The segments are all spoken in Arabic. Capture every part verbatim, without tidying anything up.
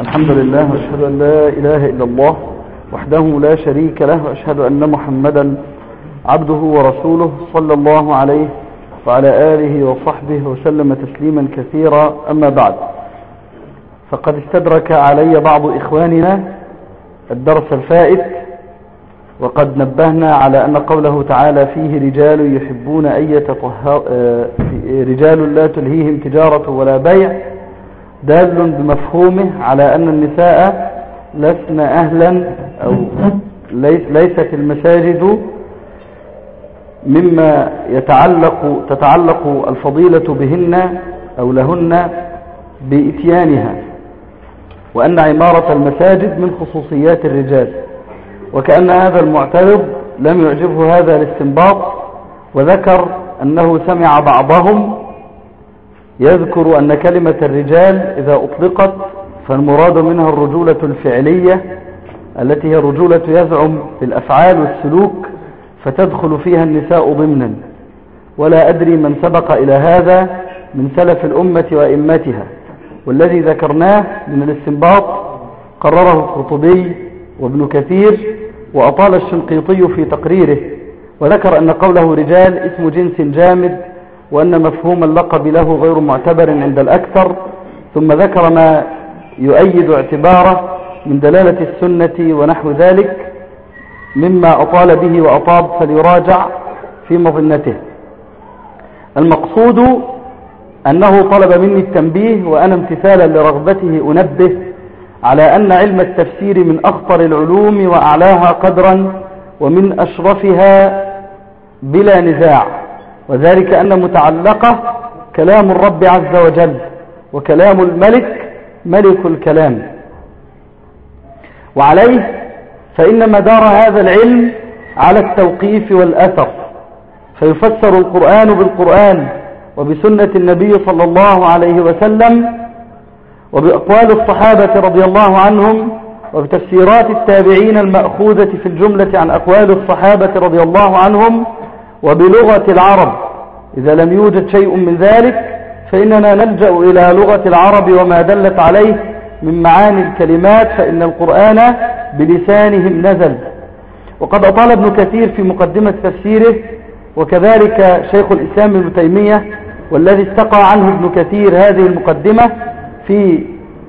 الحمد لله وأشهد أن لا إله إلا الله وحده لا شريك له، وأشهد أن محمدا عبده ورسوله صلى الله عليه وعلى آله وصحبه وسلم تسليما كثيرا. أما بعد، فقد استدرك علي بعض إخواننا الدرس الفائت، وقد نبهنا على أن قوله تعالى فيه رجال يحبون أن يتطهر رجال لا تلهيهم تجارة ولا بيع دال بمفهومه على أن النساء لسن أهلا أو ليس ليست المساجد مما يتعلق تتعلق الفضيلة بهن أو لهن بإتيانها، وأن عمارة المساجد من خصوصيات الرجال. وكأن هذا المعترض لم يعجبه هذا الاستنباط، وذكر أنه سمع بعضهم يذكر أن كلمة الرجال إذا أطلقت فالمراد منها الرجولة الفعلية التي هي الرجولة يزعم بالأفعال والسلوك، فتدخل فيها النساء ضمنا. ولا أدري من سبق إلى هذا من سلف الأمة وأئمتها، والذي ذكرناه من الاستنباط قرره القرطبي وابن كثير، وأطال الشنقيطي في تقريره، وذكر أن قوله رجال اسم جنس جامد، وأن مفهوم اللقب له غير معتبر عند الأكثر. ثم ذكر ما يؤيد اعتباره من دلالة السنة ونحو ذلك مما أطال به وأطاب، فليراجع في مظنته. المقصود أنه طلب مني التنبيه، وأنا امتثالا لرغبته أنبه على أن علم التفسير من أخطر العلوم وأعلاها قدرا ومن أشرفها بلا نزاع، وذلك أن متعلقه كلام الرب عز وجل، وكلام الملك ملك الكلام. وعليه فإن مدار هذا العلم على التوقيف والأثر، فيفسر القرآن بالقرآن وبسنة النبي صلى الله عليه وسلم وبأقوال الصحابة رضي الله عنهم، وبتفسيرات التابعين المأخوذة في الجملة عن أقوال الصحابة رضي الله عنهم، وبلغة العرب. إذا لم يوجد شيء من ذلك فإننا نلجأ إلى لغة العرب وما دلت عليه من معاني الكلمات، فإن القرآن بلسانهم نزل. وقد أطال ابن كثير في مقدمة تفسيره، وكذلك شيخ الإسلام ابن تيمية، والذي استقى عنه ابن كثير هذه المقدمة في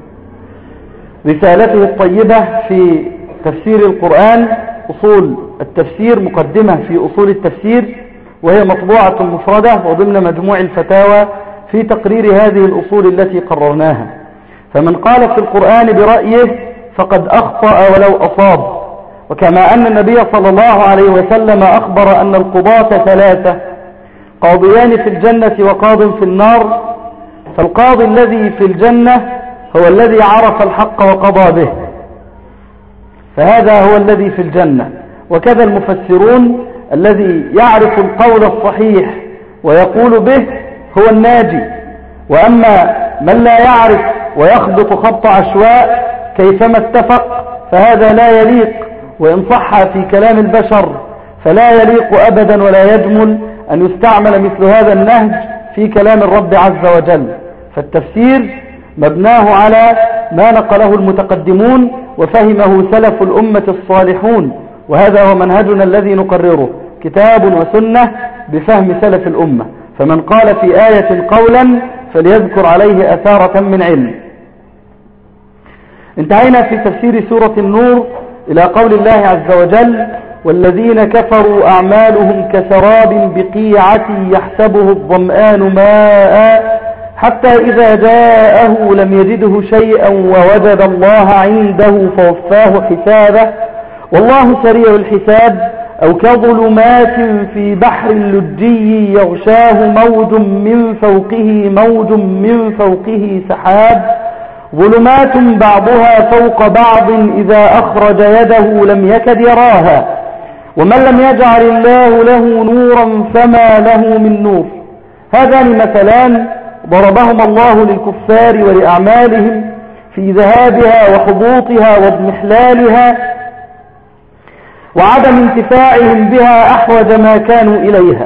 رسالته الطيبة في تفسير القرآن، أصول التفسير، مقدمة في أصول التفسير، وهي مطبوعة مفردة وضمن مجموع الفتاوى في تقرير هذه الأصول التي قررناها. فمن قال في القرآن برأيه فقد أخطأ ولو أصاب. وكما أن النبي صلى الله عليه وسلم أخبر أن القضاة ثلاثة، قاضيان في الجنة وقاض في النار، فالقاضي الذي في الجنة هو الذي عرف الحق وقضى به، فهذا هو الذي في الجنة. وكذا المفسرون الذي يعرف القول الصحيح ويقول به هو الناجي. وأما من لا يعرف ويخبط خبط عشواء كيفما اتفق فهذا لا يليق، وإن صح في كلام البشر فلا يليق أبدا ولا يجمل أن يستعمل مثل هذا النهج في كلام الرب عز وجل. فالتفسير مبناه على ما نقله المتقدمون وفهمه سلف الأمة الصالحون، وهذا هو منهجنا الذي نقرره، كتاب وسنة بفهم سلف الأمة. فمن قال في آية قولا فليذكر عليه أثارة من علم. انتهينا في تفسير سورة النور إلى قول الله عز وجل: والذين كفروا أعمالهم كسراب بقيعة يحسبه الظمآن ماء حتى إذا جاءه لم يجده شيئا ووجد الله عنده فوفاه حسابه والله سريع الحساب. أو كظلمات في بحر لجي يغشاه موج من فوقه موج من فوقه سحاب ظلمات بعضها فوق بعض إذا أخرج يده لم يكد يراها ومن لم يجعل الله له نورا فما له من نور. هذان مثلان ضربهم الله للكفار ولأعمالهم في ذهابها وحبوطها واضمحلالها وعدم انتفاعهم بها أحوج ما كانوا إليها.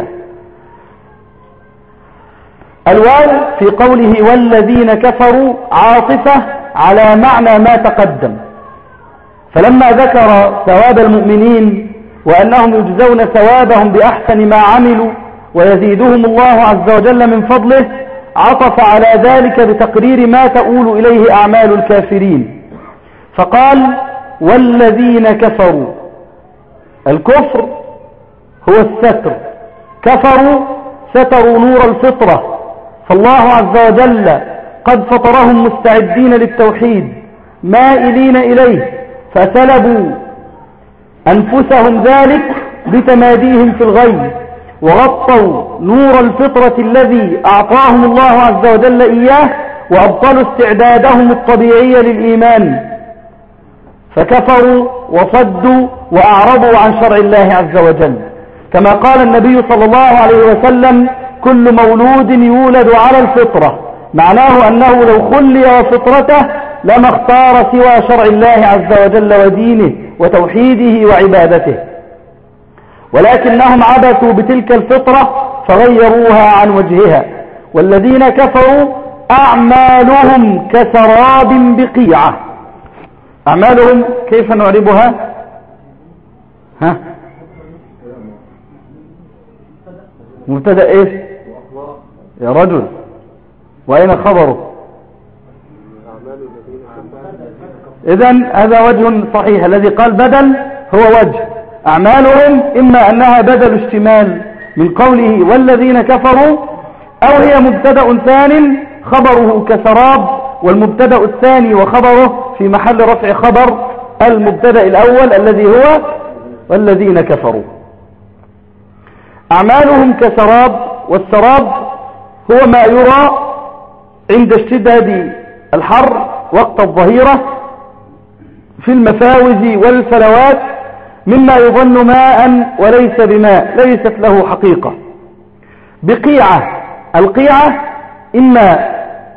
الواو في قوله والذين كفروا عاطفة على معنى ما تقدم. فلما ذكر ثواب المؤمنين وأنهم يجزون ثوابهم بأحسن ما عملوا ويزيدهم الله عز وجل من فضله، عطف على ذلك بتقرير ما تؤول إليه أعمال الكافرين، فقال والذين كفروا. الكفر هو الستر، كفروا ستروا نور الفطرة، فالله عز وجل قد فطرهم مستعدين للتوحيد مائلين إليه، فسلبوا أنفسهم ذلك بتماديهم في الغي، وغطوا نور الفطرة الذي أعطاهم الله عز وجل إياه، وأبطلوا استعدادهم الطبيعي للإيمان، فكفروا وصدوا وأعرضوا عن شرع الله عز وجل، كما قال النبي صلى الله عليه وسلم كل مولود يولد على الفطرة، معناه أنه لو خلي وفطرته لما اختار سوى شرع الله عز وجل ودينه وتوحيده وعبادته، ولكنهم عبثوا بتلك الفطرة فغيروها عن وجهها. والذين كفروا أعمالهم كسراب بقيعة. أعمالهم كيف نعربها؟ ها مبتدأ ايش يا رجل؟ وأين خبره؟ إذن هذا وجه صحيح، الذي قال بدل هو وجه. أعمالهم إما أنها بدل اشتمال من قوله والذين كفروا، أو هي مبتدأ ثان خبره كسراب، والمبتدأ الثاني وخبره في محل رفع خبر المبتدأ الأول الذي هو والذين كفروا. أعمالهم كسراب، والسراب هو ما يرى عند اشتداد الحر وقت الظهيرة في المفاوز والفلوات مما يظن ماء وليس بماء، ليست له حقيقة. بقيعة، القيعة إما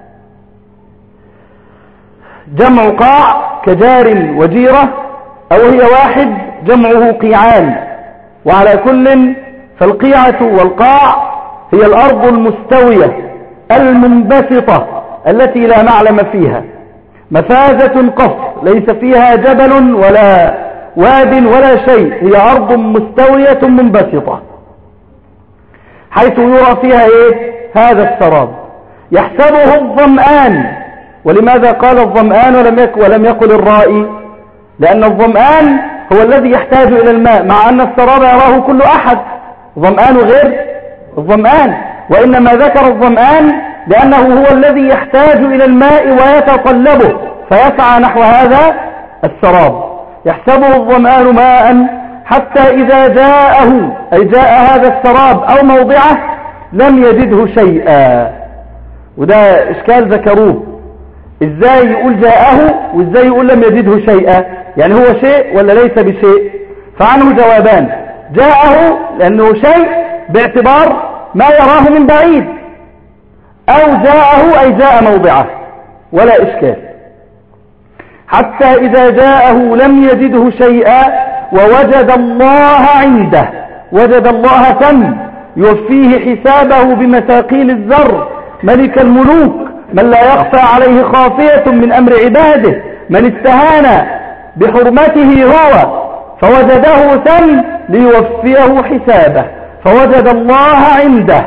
جمع قاع كجار وجيرة، أو هي واحد جمعه قيعان، وعلى كل فالقيعة والقاع هي الأرض المستوية المنبسطة التي لا معلم فيها، مفازة قصر ليس فيها جبل ولا واد ولا شيء، هي أرض مستوية منبسطة حيث يرى فيها إيه؟ هذا السراب يحسبه الظمآن. ولماذا قال الظمآن ولم يقل, ولم يقل الرائي؟ لأن الظمآن هو الذي يحتاج إلى الماء، مع أن السراب يراه كل أحد، ظمآن غير الظمآن، وإنما ذكر الظمآن لأنه هو الذي يحتاج إلى الماء ويتطلبه فيسعى نحو هذا السراب. يحسبه الظمآن ماء حتى إذا جاءه، أي جاء هذا السراب أو موضعه، لم يجده شيئا. وده إشكال ذكروه، إزاي يقول جاءه وإزاي يقول لم يجده شيئا؟ يعني هو شيء ولا ليس بشيء؟ فعنه جوابان: جاءه لأنه شيء باعتبار ما يراه من بعيد، أو جاءه أي جاء موضعه، ولا إشكال. حتى إذا جاءه لم يجده شيئا ووجد الله عنده، وجد الله تم يوفيه حسابه بمثاقيل الذر، ملك الملوك من لا يخفى عليه خافية من أمر عباده، من استهان بحرمته هو فوجده تم ليوفيه حسابه، فوجد الله عنده.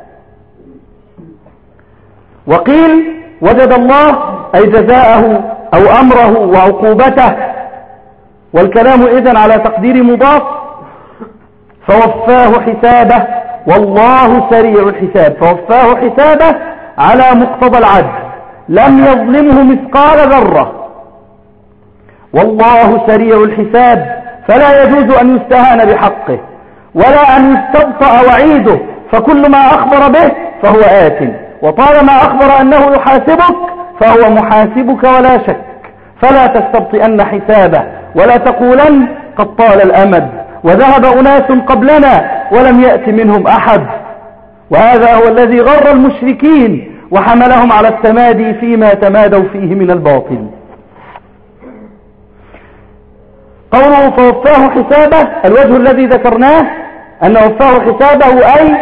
وقيل وجد الله أي جزاءه أو أمره وعقوبته، والكلام إذن على تقدير مضاف، فوفاه حسابه والله سريع الحساب، فوفاه حسابه على مقتضى العدل، لم يظلمه مثقال ذرة، والله سريع الحساب، فلا يجوز أن يستهان بحقه ولا أن يستبطأ وعيده، فكل ما أخبر به فهو آت، وطالما أخبر أنه يحاسبك فهو محاسبك ولا شك، فلا تستبطئن حسابه ولا تقولن قد طال الأمد وذهب أناس قبلنا ولم يأت منهم أحد. وهذا هو الذي غر المشركين وحملهم على التمادي فيما تمادوا فيه من الباطل. قوله فوفاه حسابه، الوجه الذي ذكرناه أن وفاه حسابه أي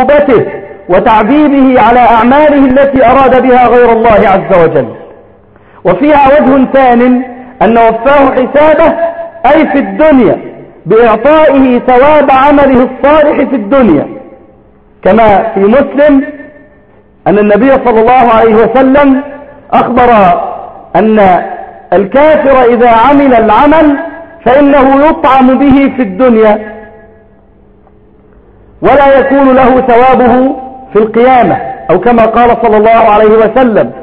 بعقوبته وتعذيبه على أعماله التي أراد بها غير الله عز وجل. وفيها وجه ثان أن وفاه حسابه أي في الدنيا بإعطائه ثواب عمله الصالح في الدنيا، كما في مسلم أن النبي صلى الله عليه وسلم أخبر أن الكافر إذا عمل العمل فإنه يطعم به في الدنيا ولا يكون له ثوابه في القيامة، أو كما قال صلى الله عليه وسلم.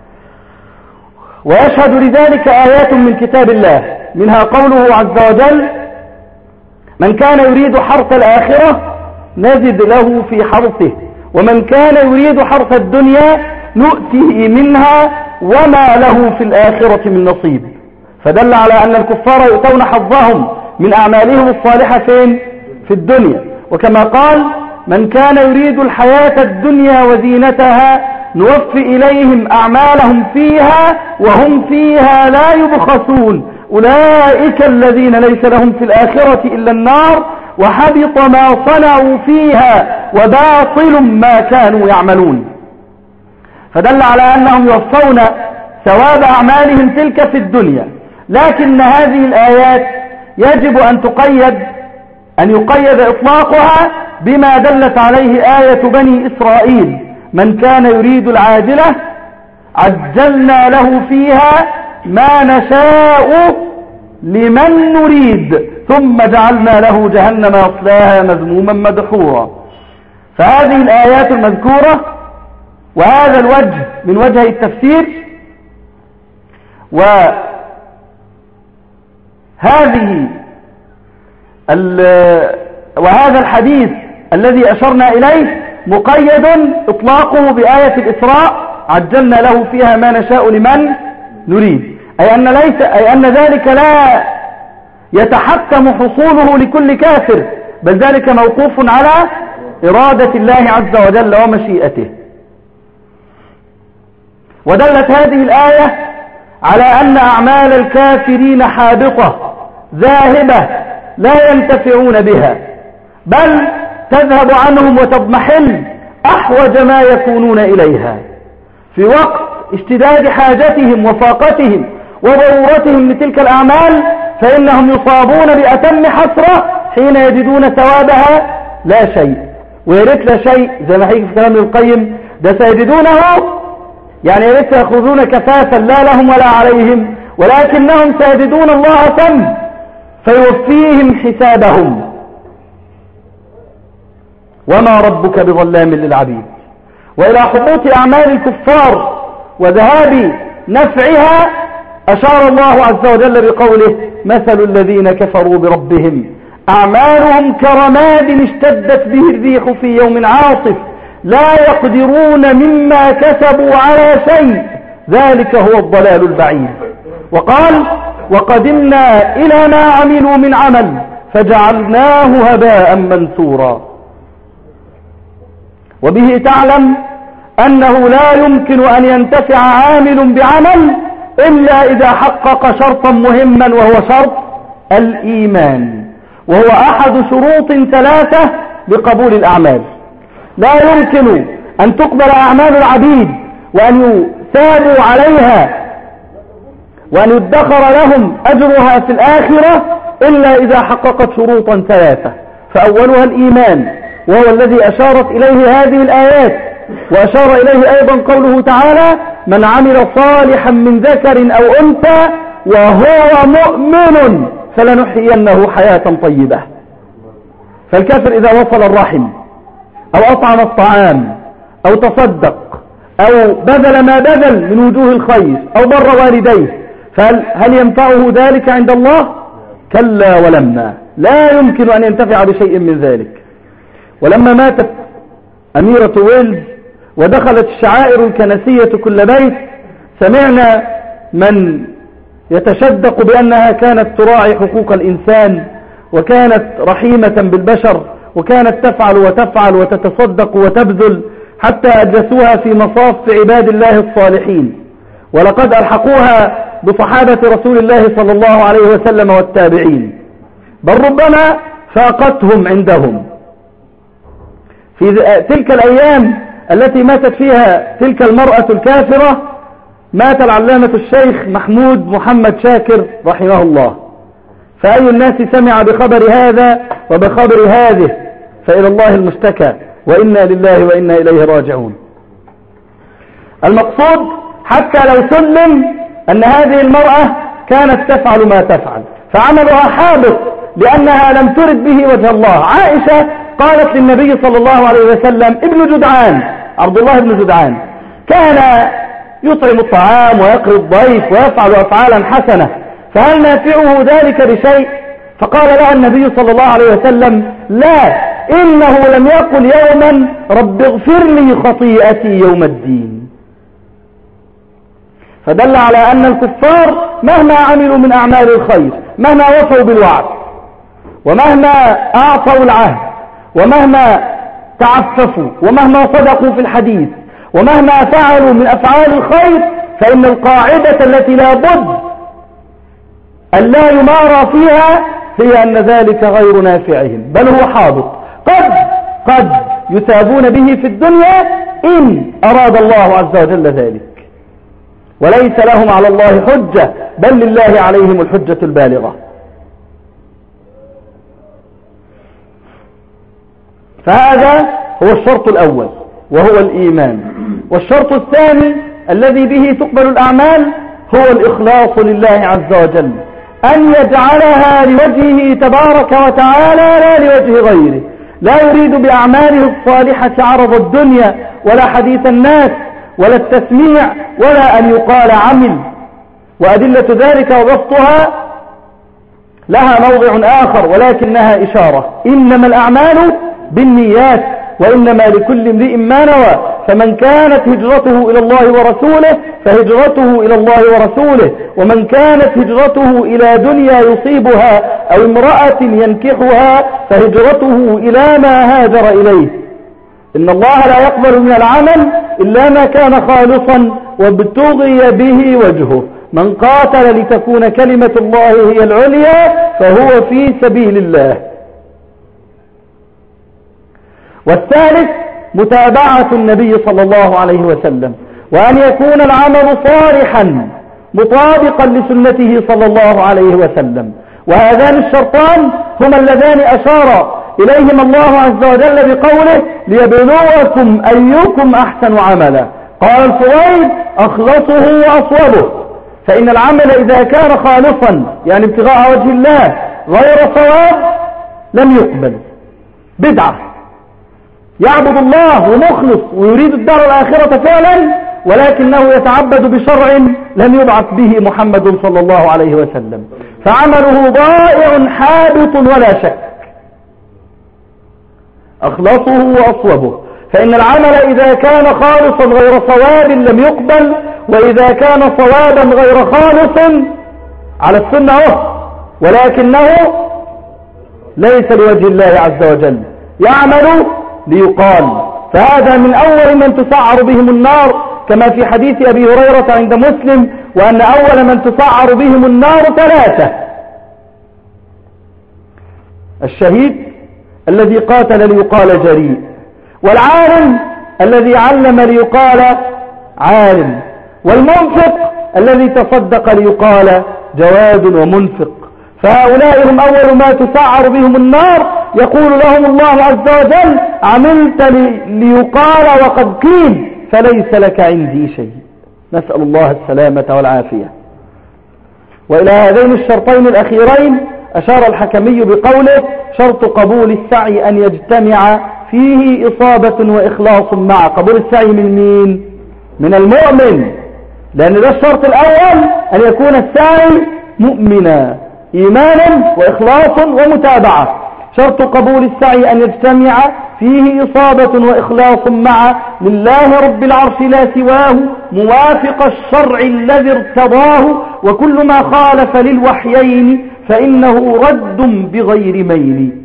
ويشهد لذلك آيات من كتاب الله، منها قوله عز وجل: من كان يريد حرث الآخرة نزد له في حرثه ومن كان يريد حرث الدنيا نؤتيه منها وما له في الآخرة من نصيب. فدل على أن الكفار يؤتون حظهم من أعمالهم الصالحة فين؟ في الدنيا. وكما قال: من كان يريد الحياة الدنيا وزينتها نوفي إليهم أعمالهم فيها وهم فيها لا يبخسون أولئك الذين ليس لهم في الآخرة إلا النار وحبط ما صنعوا فيها وباطل ما كانوا يعملون. فدل على أنهم يوفون ثواب أعمالهم تلك في الدنيا، لكن هذه الآيات يجب أن تقيد أن يقيد إطلاقها بما دلت عليه آية بني إسرائيل: من كان يريد العاجلة عجلنا له فيها ما نشاء لمن نريد ثم جعلنا له جهنم يصلاها مذموما مدحورا. فهذه الآيات المذكورة وهذا الوجه من وجه التفسير وهذه وهذا الحديث الذي أشرنا إليه مقيد إطلاقه بآية الإسراء: عجلنا له فيها ما نشاء لمن نريد، أي أن, ليس أي أن ذلك لا يتحتم حصوله لكل كافر، بل ذلك موقوف على إرادة الله عز وجل ومشيئته. ودلت هذه الآية على أن أعمال الكافرين حابطة ذاهبة لا ينتفعون بها، بل تذهب عنهم وتضمحل أحوج ما يكونون إليها في وقت اشتداد حاجتهم وفاقتهم وضرورتهم لتلك الأعمال، فإنهم يصابون بأتم حسرة حين يجدون ثوابها لا شيء. ويريت لا شيء زي ما حيث في كلام القيم ده سيجدونه، يعني يريت يأخذون كفافا لا لهم ولا عليهم، ولكنهم سيجدون الله تم فيوفيهم حسابهم وما ربك بظلام للعبيد. وإلى حبوط أعمال الكفار وذهاب نفعها أشار الله عز وجل بقوله: مثل الذين كفروا بربهم أعمالهم كرماد اشتدت به الريح في يوم عاصف لا يقدرون مما كسبوا على شيء ذلك هو الضلال البعيد. وقال: وقدمنا إلى ما عملوا من عمل فجعلناه هباء منثورا. وبه تعلم أنه لا يمكن أن ينتفع عامل بعمل إلا إذا حقق شرطا مهما، وهو شرط الإيمان، وهو أحد شروط ثلاثة لقبول الأعمال. لا يمكن أن تقبل أعمال العبيد وأن يثابوا عليها وأن يدخر لهم أجرها في الآخرة إلا إذا حققت شروطا ثلاثة، فأولها الإيمان، وهو الذي أشارت إليه هذه الآيات، وأشار إليه أيضا قوله تعالى: من عمل صالحا من ذكر أو أنثى وهو مؤمن فلنحيينه حياة طيبة. فالكافر إذا وصل الرحم أو أطعم الطعام أو تصدق أو بذل ما بذل من وجوه الخير أو بر والديه، فهل ينفعه ذلك عند الله؟ كلا ولما، لا يمكن أن ينتفع بشيء من ذلك. ولما ماتت أميرة ويلز ودخلت الشعائر الكنسية كل بيت، سمعنا من يتشدق بأنها كانت تراعي حقوق الإنسان وكانت رحيمة بالبشر وكانت تفعل وتفعل وتتصدق وتبذل، حتى أجلسوها في مصاف عباد الله الصالحين، ولقد ألحقوها بصحابة رسول الله صلى الله عليه وسلم والتابعين، بل ربما فاقتهم عندهم. في تلك الأيام التي ماتت فيها تلك المرأة الكافرة مات العلامة الشيخ محمود محمد شاكر رحمه الله، فأي الناس سمع بخبر هذا وبخبر هذه فإلى الله المشتكى، وإنا لله وإنا إليه راجعون. المقصود حتى لو سلم أن هذه المرأة كانت تفعل ما تفعل فعملها حابط لأنها لم ترد به وجه الله. عائشة قالت للنبي صلى الله عليه وسلم: ابن جدعان، عبد الله بن جدعان، كان يطعم الطعام ويقري الضيف ويفعل أفعالا حسنة، فهل نافعه ذلك بشيء؟ فقال لها النبي صلى الله عليه وسلم: لا، إنه لم يقل يوما رب اغفر لي خطيئتي يوم الدين. فدل على أن الكفار مهما عملوا من أعمال الخير، مهما وفوا بالوعد، ومهما أعطوا العهد، ومهما تعففوا، ومهما صدقوا في الحديث، ومهما فعلوا من أفعال الخير، فإن القاعدة التي لا بد أن لا يمارى فيها هي أن ذلك غير نافعهم، بل هو حابط. قد قد يثابون به في الدنيا إن أراد الله عز وجل ذلك، وليس لهم على الله حجة، بل لله عليهم الحجة البالغة. فهذا هو الشرط الأول وهو الإيمان. والشرط الثاني الذي به تقبل الأعمال هو الإخلاص لله عز وجل، أن يجعلها لوجهه تبارك وتعالى لا لوجه غيره، لا يريد بأعماله الصالحة عرض الدنيا ولا حديث الناس ولا التسميع ولا أن يقال عمل. وأدلة ذلك وبسطها لها موضع آخر ولكنها إشارة: إنما الأعمال بالنيات وإنما لكل امرئ ما نوى، فمن كانت هجرته إلى الله ورسوله فهجرته إلى الله ورسوله، ومن كانت هجرته إلى دنيا يصيبها أو امرأة ينكحها فهجرته إلى ما هاجر إليه. إن الله لا يقبل من العمل إلا ما كان خالصا وابتغي به وجهه. من قاتل لتكون كلمة الله هي العليا فهو في سبيل الله. والثالث متابعة النبي صلى الله عليه وسلم، وأن يكون العمل صالحا مطابقا لسنته صلى الله عليه وسلم. وهذان الشرطان هما اللذان أشار إليهما الله عز وجل بقوله: ليبلوكم أيكم أحسن عملا. قال الفوائد: أخلصه وأصوبه. فإن العمل إذا كان خالصا يعني ابتغاء وجه الله غير صواب لم يقبل، بدعة، يعبد الله ومخلص ويريد الدار الآخرة فعلا، ولكنه يتعبد بشرع لم يبعث به محمد صلى الله عليه وسلم، فعمله ضائع حابط ولا شك. أخلصه وأصوبه. فإن العمل إذا كان خالصا غير صواب لم يقبل، وإذا كان صوابا غير خالص على السنة ولكنه ليس لوجه الله عز وجل، يعمل ليقال. فهذا من أول من تسعر بهم النار، كما في حديث أبي هريرة عند مسلم: وأن أول من تسعر بهم النار ثلاثة: الشهيد الذي قاتل ليقال جريء، والعالم الذي علم ليقال عالم، والمنفق الذي تصدق ليقال جواد ومنفق. فهؤلاء هم أول ما تسعر بهم النار. يقول لهم الله عز وجل: عملت ليقال وقد قيل فليس لك عندي شيء. نسأل الله السلامة والعافية. وإلى هذين الشرطين الأخيرين أشار الحكمي بقوله: شرط قبول السعي أن يجتمع فيه إصابة وإخلاص مع. قبول السعي من مين؟ من المؤمن، لأن ده الشرط الأول، أن يكون السعي مؤمنا إيمانا وإخلاص ومتابعة. شرط قبول السعي أن يجتمع فيه إصابة وإخلاص مع لله رب العرش لا سواه، موافق الشرع الذي ارتضاه، وكل ما خالف للوحيين فإنه رد بغير ميل.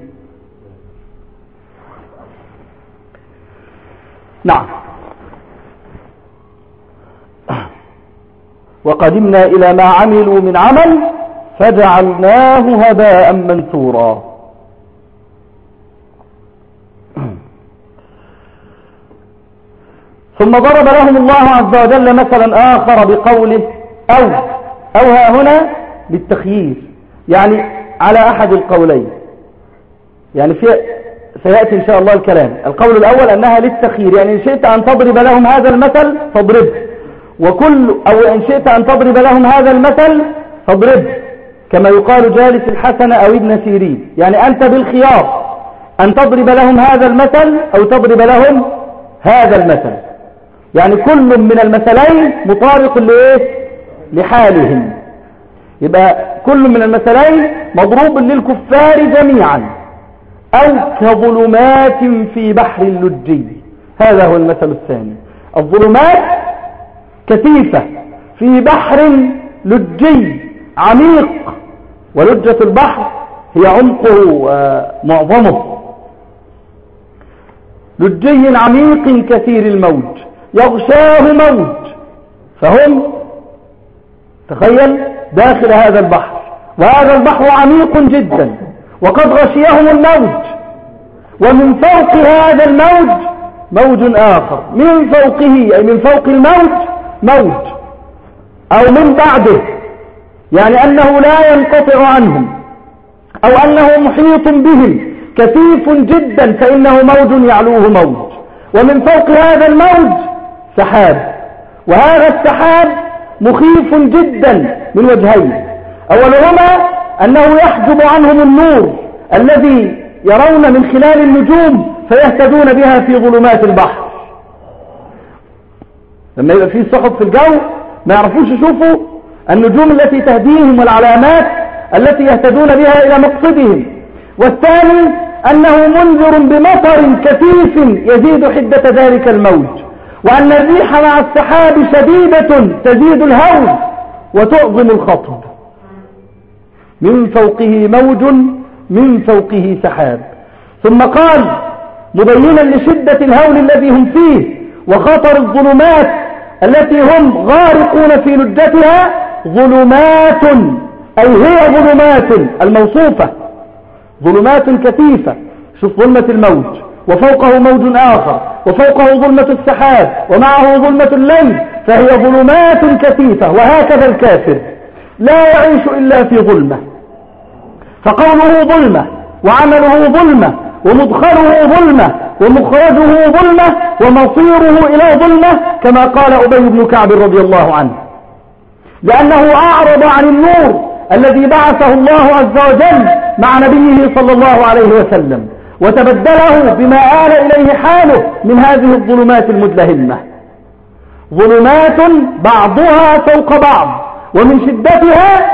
نعم. وقدمنا إلى ما عملوا من عمل فجعلناه هباء منثورا. ثم ضرب لهم الله عز وجل مثلا آخر بقوله أو أو ها هنا بالتخيير، يعني على أحد القولين، يعني في سيأتي إن شاء الله الكلام. القول الأول أنها للتخيير، يعني إن شئت أن تضرب لهم هذا المثل فاضربه، وكل أو إن شئت أن تضرب لهم هذا المثل فاضربه، كما يقال جالس الحسن أو ابن سيرين، يعني أنت بالخيار أن تضرب لهم هذا المثل أو تضرب لهم هذا المثل، يعني كل من المثلين مطابق لإيه؟ لحالهم. يبقى كل من المثلين مضروب للكفار جميعا، أو كظلمات في بحر اللجي، هذا هو المثل الثاني. الظلمات كثيفة في بحر لجي عميق، ولجة البحر هي عمقه معظمه، لجي عميق كثير الموج يغشاه موج، فهم تخيل داخل هذا البحر، وهذا البحر عميق جدا وقد غشيهم الموج، ومن فوق هذا الموج موج آخر، من فوقه أي من فوق الموج موج، أو من بعده، يعني أنه لا ينقطع عنهم، أو أنه محيط بهم كثيف جدا، فإنه موج يعلوه موج، ومن فوق هذا الموج سحاب، وهذا السحاب مخيف جدا من وجهين. أولهما أنه يحجب عنهم النور الذي يرون من خلال النجوم فيهتدون بها في ظلمات البحر. لما يبقى فيه سحب في الجو ما يعرفوش يشوفوا النجوم التي تهديهم والعلامات التي يهتدون بها إلى مقصدهم. والثاني أنه منذر بمطر كثيف يزيد حدة ذلك الموج، وأن الريح مع السحاب شديدة تزيد الهول وتعظم الخطب. من فوقه موج من فوقه سحاب. ثم قال مبينا لشدة الهول الذي هم فيه وخطر الظلمات التي هم غارقون في لجتها، ظلمات أي هي ظلمات الموصوفة، ظلمات كثيفة. شوف ظلمة الموج وفوقه موج آخر وفوقه ظلمة السحاب ومعه ظلمة الليل، فهي ظلمات كثيفة. وهكذا الكافر لا يعيش إلا في ظلمة، فقوله ظلمة وعمله ظلمة ومدخله ظلمة ومخرجه ظلمة ومصيره إلى ظلمة، كما قال أبي بن كعب رضي الله عنه، لأنه أعرض عن النور الذي بعثه الله عز وجل مع نبيه صلى الله عليه وسلم، وتبدله بما آل إليه حاله من هذه الظلمات المدلهمة. ظلمات بعضها فوق بعض، ومن شدتها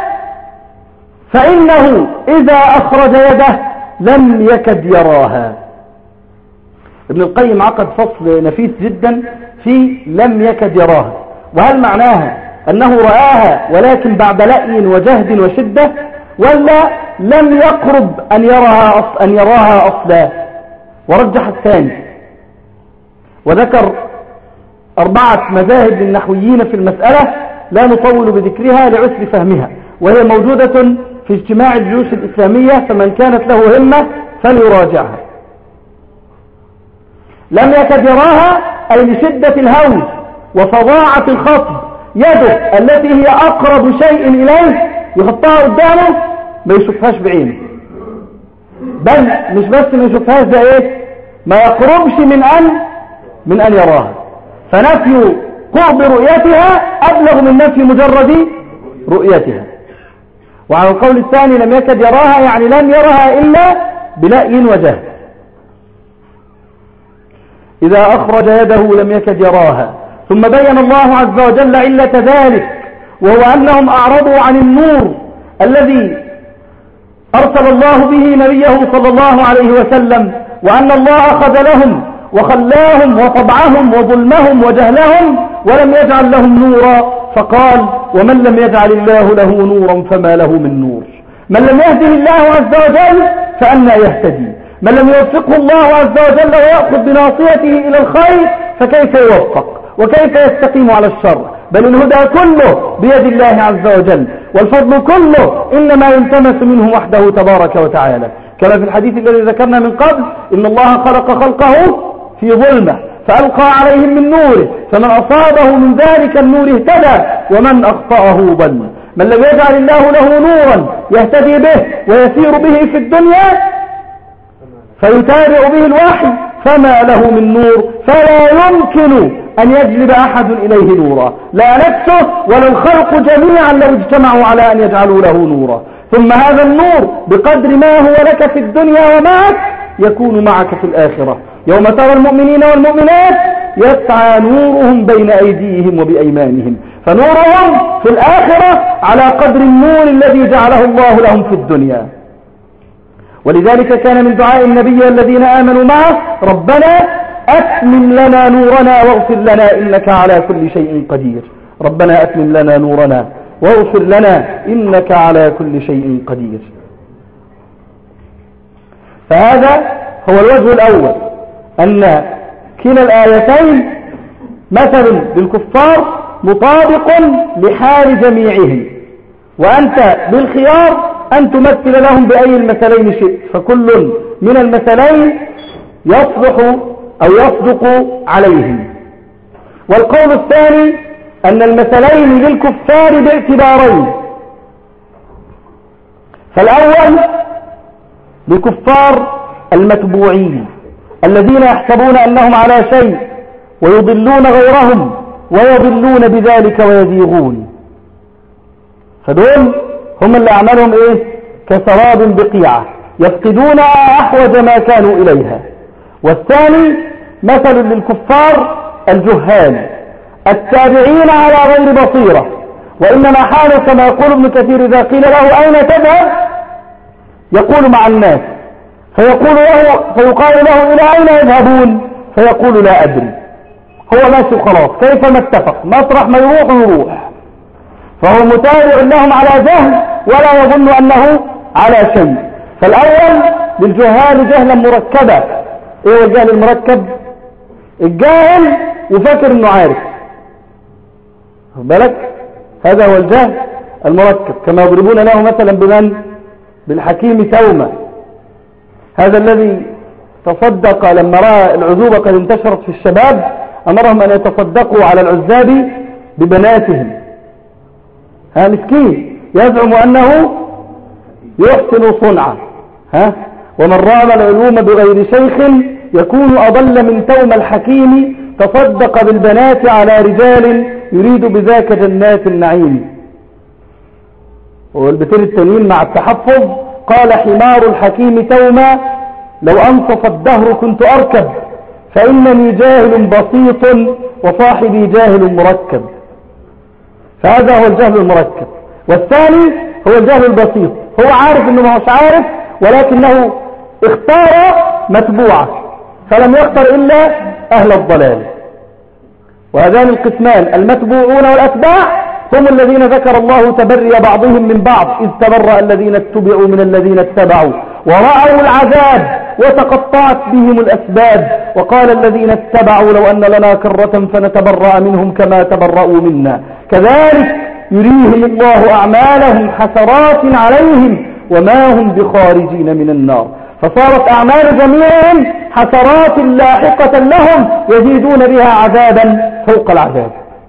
فإنه إذا أخرج يده لم يكد يراها. ابن القيم عقد فصل نفيس جدا في لم يكد يراها. وهل معناها أنه رآها ولكن بعد لأي وجهد وشدة، ولا لم يقرب أن يراها أص... أن يراها أصلا؟ ورجح الثاني، وذكر أربعة مذاهب للنحويين في المسألة لا نطول بذكرها لعسر فهمها، وهي موجودة في اجتماع الجيوش الإسلامية، فمن كانت له همة فليراجعها. لم يكد يراها أي لشدة الهول وفظاعة الخطب، يده التي هي أقرب شيء إليه يحطها قدامه ما يشوفهاش بعينه، بل مش بس ما يشوفهاش، ده ايه، ما يقربش من أن من أن يراها. فنفي قرب رؤيتها أبلغ من نفي مجرد رؤيتها. وعلى القول الثاني لم يكد يراها يعني لم يرها إلا بلأي وجهد. إذا أخرج يده لم يكد يراها. ثم بين الله عز وجل علة ذلك، وهو أنهم أعرضوا عن النور الذي أرسل الله به نبيه صلى الله عليه وسلم، وأن الله أخذ لهم وخلاهم وطبعهم وظلمهم وجهلهم ولم يجعل لهم نورا، فقال ومن لم يجعل الله له نورا فما له من نور. من لم يهده الله عز وجل فأنى يهتدي؟ من لم يوفقه الله عز وجل ويأخذ بناصيته إلى الخير فكيف يوفق وكيف يستقيم على الشر؟ بل الهدى كله بيد الله عز وجل، والفضل كله إنما يلتمس منه وحده تبارك وتعالى، كما في الحديث الذي ذكرنا من قبل: إن الله خلق خلقه في ظلمة فألقى عليهم من نوره، فمن أصابه من ذلك النور اهتدى ومن أخطأه ضل. من لم يجعل الله له نورا يهتدي به ويسير به في الدنيا فيتابع به الوحي فما له من نور، فلا يمكن أن يجلب أحد إليه نورا، لا نفسه ولا الخلق جميعا لو اجتمعوا على أن يجعلوا له نورا. ثم هذا النور بقدر ما هو لك في الدنيا ومعك يكون معك في الآخرة. يوم ترى المؤمنين والمؤمنات يسعى نورهم بين أيديهم وبأيمانهم، فنورهم في الآخرة على قدر النور الذي جعله الله لهم في الدنيا. ولذلك كان من دعاء النبي والذين آمنوا معه: ربنا أتمم لنا نورنا واغفر لنا إنك على كل شيء قدير. ربنا أتمم لنا نورنا واغفر لنا إنك على كل شيء قدير. فهذا هو الوجه الأول، أن كلا الآيتين مثل للكفار مطابق لحال جميعهم، وأنت بالخيار أن تمثل لهم بأي المثلين شئت، فكل من المثلين يصلح أو يصدق عليهم. والقول الثاني أن المثلين للكفار باعتبارين: فالأول لكفار المتبوعين الذين يحسبون أنهم على شيء ويضلون غيرهم ويضلون بذلك ويزيغون، فدول هم اللي أعمالهم إيه؟ كسراب بقيعة يفقدون أحوج ما كانوا إليها. والثاني مثل للكفار الجهال التابعين على غير بصيرة، وإنما حال كما يقول ابن كثير إذا قيل له أين تذهب يقول مع الناس، فيقول له فيقال له إلى أين يذهبون فيقول لا أدري، هو ماشي خلاص كيف ما اتفق مطرح ما يروح يروح، فهو متابع لهم على جهل ولا يظن أنه على شيء. فالأول للجهال جهلا مركبا. ايه الجهل المركب؟ الجاهل وفاكر انه عارف، بالك هذا هو الجهل المركب، كما يضربون له مثلا بمن؟ بالحكيم تومة، هذا الذي تصدق لما رأى العذوبة قد انتشرت في الشباب أمرهم أن يتصدقوا على العزاب ببناتهم. ها مسكين يزعم أنه يحسن صنعا، ها ومن رام العلوم بغير شيخ يكون أضل من توم الحكيم تصدق بالبنات على رجال يريد بذاك جنات النعيم. والبتين التانيين مع التحفظ قال حمار الحكيم توما لو أنصف الدهر كنت أركب فإنني جاهل بسيط وصاحبي جاهل مركب. فهذا هو الجهل المركب. والثاني هو الجهل البسيط، هو عارف انه ما هوش عارف ولكنه اختار متبوعة فلم يختر إلا أهل الضلال. وهذان القسمان المتبوعون والأتباع هم الذين ذكر الله تبري بعضهم من بعض إذ تبرأ الذين اتبعوا من الذين اتبعوا ورأوا العذاب وتقطعت بهم الأسباب وقال الذين اتبعوا لو أن لنا كرة فنتبرأ منهم كما تبرأوا منا كذلك يريهم الله أعمالهم حسرات عليهم وما هم بخارجين من النار. فصارت أعمال جميعهم حسرات لاحقة لهم يزيدون بها عذابا فوق العذاب.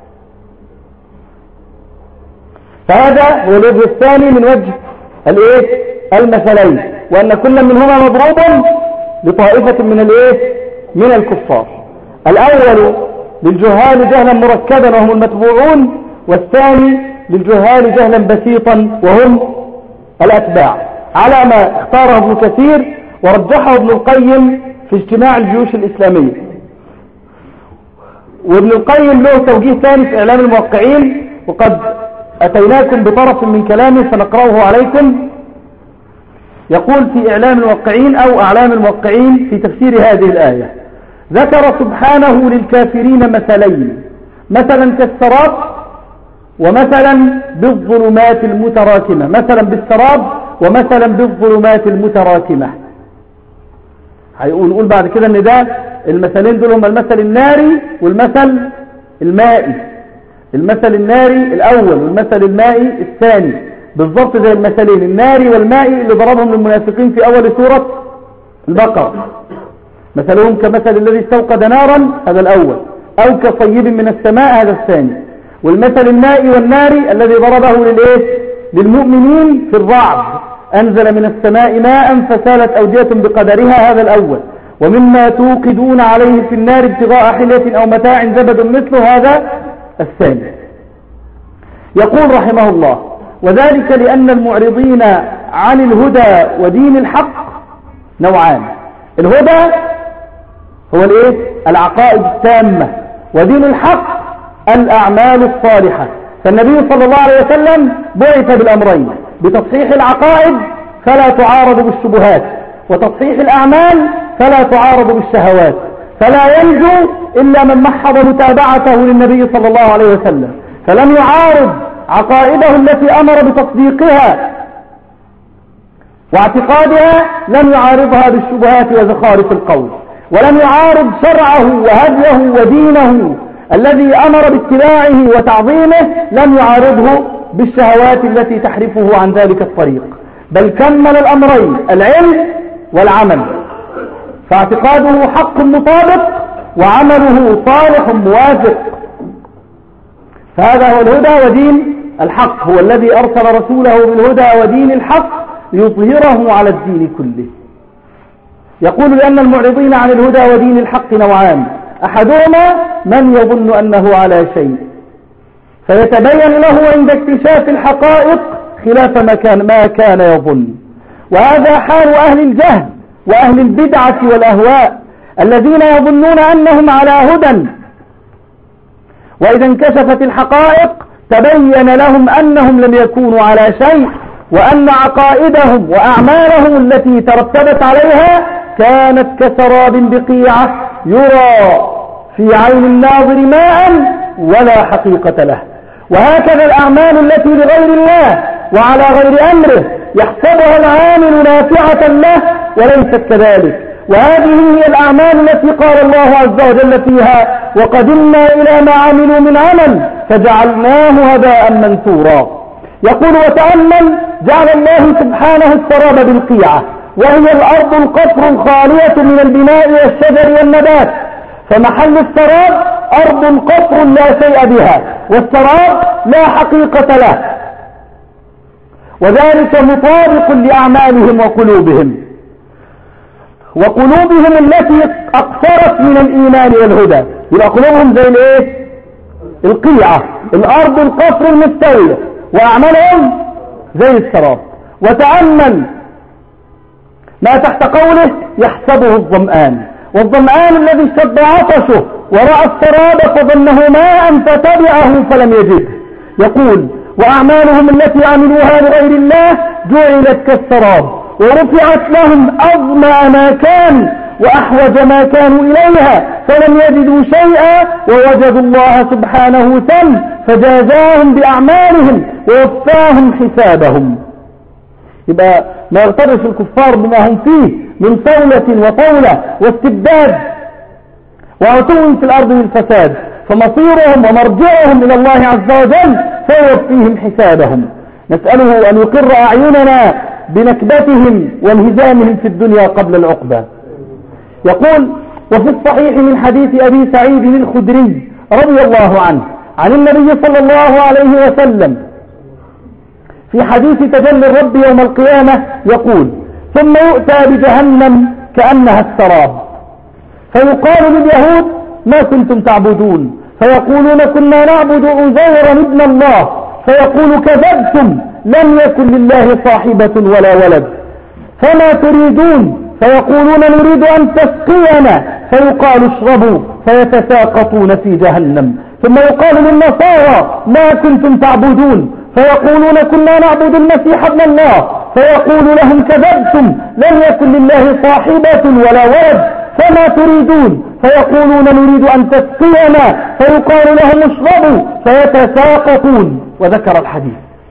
فهذا هو الوجه الثاني من وجه الايه المثلين، وأن كل منهما مضروب لطائفة من الايه من الكفار. الأول للجهال جهلا مركبا وهم المتبوعون، والثاني للجهال جهلا بسيطا وهم الأتباع، على ما اختاره ابن كثير ورجحه ابن القيم في اجتماع الجيوش الإسلامية. وابن القيم له توجيه ثاني في إعلام الموقعين، وقد أتيناكم بطرف من كلامه فنقرأه عليكم. يقول في إعلام الموقعين أو أعلام الموقعين في تفسير هذه الآية: ذكر سبحانه للكافرين مثلين، مثلا كالسراب ومثلا بالظلمات المتراكمة، مثلا بالسراب ومثلا بالظلمات المتراكمة. هيقول نقول بعد كده ان ده المثلين دول هم المثل الناري والمثل المائي. المثل الناري الاول والمثل المائي الثاني بالضبط زي المثلين الناري والمائي اللي ضربهم للمنافقين في اول سورة البقرة. مثلهم كمثل الذي استوقد نارا، هذا الأول، أو كصيب من السماء، هذا الثاني. والمثل الماء والنار الذي ضربه للإيه؟ للمؤمنين في الرعد، أنزل من السماء ماء فسالت أودية بقدرها، هذا الأول. ومما توقدون عليه في النار ابتغاء حلية أو متاع زبد مثل، هذا الثاني. يقول رحمه الله: وذلك لأن المعرضين عن الهدى ودين الحق نوعان. الهدى هو الايه؟ العقائد التامة، ودين الحق الأعمال الصالحة. فالنبي صلى الله عليه وسلم بعث بالأمرين: بتصحيح العقائد فلا تعارض بالشبهات، وتصحيح الأعمال فلا تعارض بالشهوات. فلا ينجو إلا من محض متابعته للنبي صلى الله عليه وسلم، فلم يعارض عقائده التي أمر بتصديقها واعتقادها، لم يعارضها بالشبهات وزخارف القول، ولم يعارض شرعه وهديه ودينه الذي أمر باتباعه وتعظيمه، لم يعارضه بالشهوات التي تحرفه عن ذلك الطريق، بل كمل الأمرين: العلم والعمل. فاعتقاده حق مطابق، وعمله صالح موافق. فهذا هو الهدى ودين الحق، هو الذي أرسل رسوله بالهدى ودين الحق ليظهره على الدين كله. يقول لأن المعرضين عن الهدى ودين الحق نوعان: أحدهما من يظن أنه على شيء فيتبين له عند اكتشاف الحقائق خلاف ما كان, ما كان يظن، وهذا حال أهل الجهل وأهل البدعة والأهواء الذين يظنون أنهم على هدى، وإذا انكشفت الحقائق تبين لهم أنهم لم يكونوا على شيء، وأن عقائدهم وأعمالهم التي ترتبت عليها كانت كسراب بقيعة يرى في عين الناظر ماء ولا حقيقة له. وهكذا الأعمال التي لغير الله وعلى غير أمره يحسبها العامل نافعة له وليست كذلك. وهذه هي الأعمال التي قال الله عز وجل فيها: وقدمنا إلى ما عملوا من عمل فجعلناه هباء منثورا. يقول: وتأمل، جعل الله سبحانه السراب بالقيعة، وهي الأرض القصر الخالية من البناء والشجر والنبات، فمحل السراب أرض قصر لا شيء بها، والسراب لا حقيقة له، وذلك مطابق لأعمالهم وقلوبهم وقلوبهم التي أقصرت من الإيمان والهدى. يبقى قلوبهم زي الايه؟ القيعة، الأرض القصر المستوية، وأعمالهم زي السراب. وتأمل ما تحت قوله: يحسبه الظمآن، والظمآن الذي اشتد عطشه ورأى السراب فظنه ماء فتبعه فلم يجده. يقول: وأعمالهم التي عملوها لغير الله جعلت كالسراب، ورفعت لهم أظمأ ما كان وأحوج ما كانوا إليها، فلم يجدوا شيئا ووجدوا الله سبحانه ثم فجازاهم بأعمالهم ووفاهم حسابهم. يبقى ما يغترش الكفار بما هم فيه من صولة وطولة واستبداد وعتو في الأرض والفساد، فمصيرهم ومرجعهم إلى الله عز وجل فيوفيهم حسابهم. نسأله أن يقر أعيننا بنكبتهم وانهزامهم في الدنيا قبل العقبة. يقول: وفي الصحيح من حديث أبي سعيد الخدري رضي الله عنه عن النبي صلى الله عليه وسلم في حديث تجلي الرب يوم القيامة يقول: ثم يؤتى بجهنم كأنها السراب، فيقال لليهود: ما كنتم تعبدون؟ فيقولون: كنا نعبد عزيرا ابن الله. فيقول: كذبتم، لم يكن لله صاحبة ولا ولد. فما تريدون؟ فيقولون: نريد أن تسقينا. فيقال: اشربوا، فيتساقطون في جهنم. ثم يقال للنصارى: ما كنتم تعبدون؟ فيقولون: كنا نعبد المسيح ابن الله. فيقول لهم: كذبتم، لم يكن لله صاحبة ولا ولد. فما تريدون؟ فيقولون: نريد أن تسقينا. فيقال لهم: اشربوا، فيتساقطون. وذكر الحديث.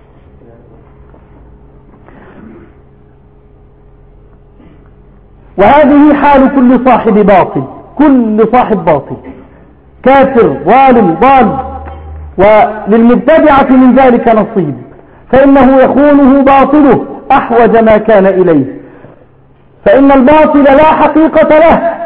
وهذه حال كل صاحب باطل، كل صاحب باطل كافر ظالم ضال، وللمبتدعة من ذلك نصيب، فإنه يخونه باطله أحوج ما كان إليه، فإن الباطل لا حقيقة له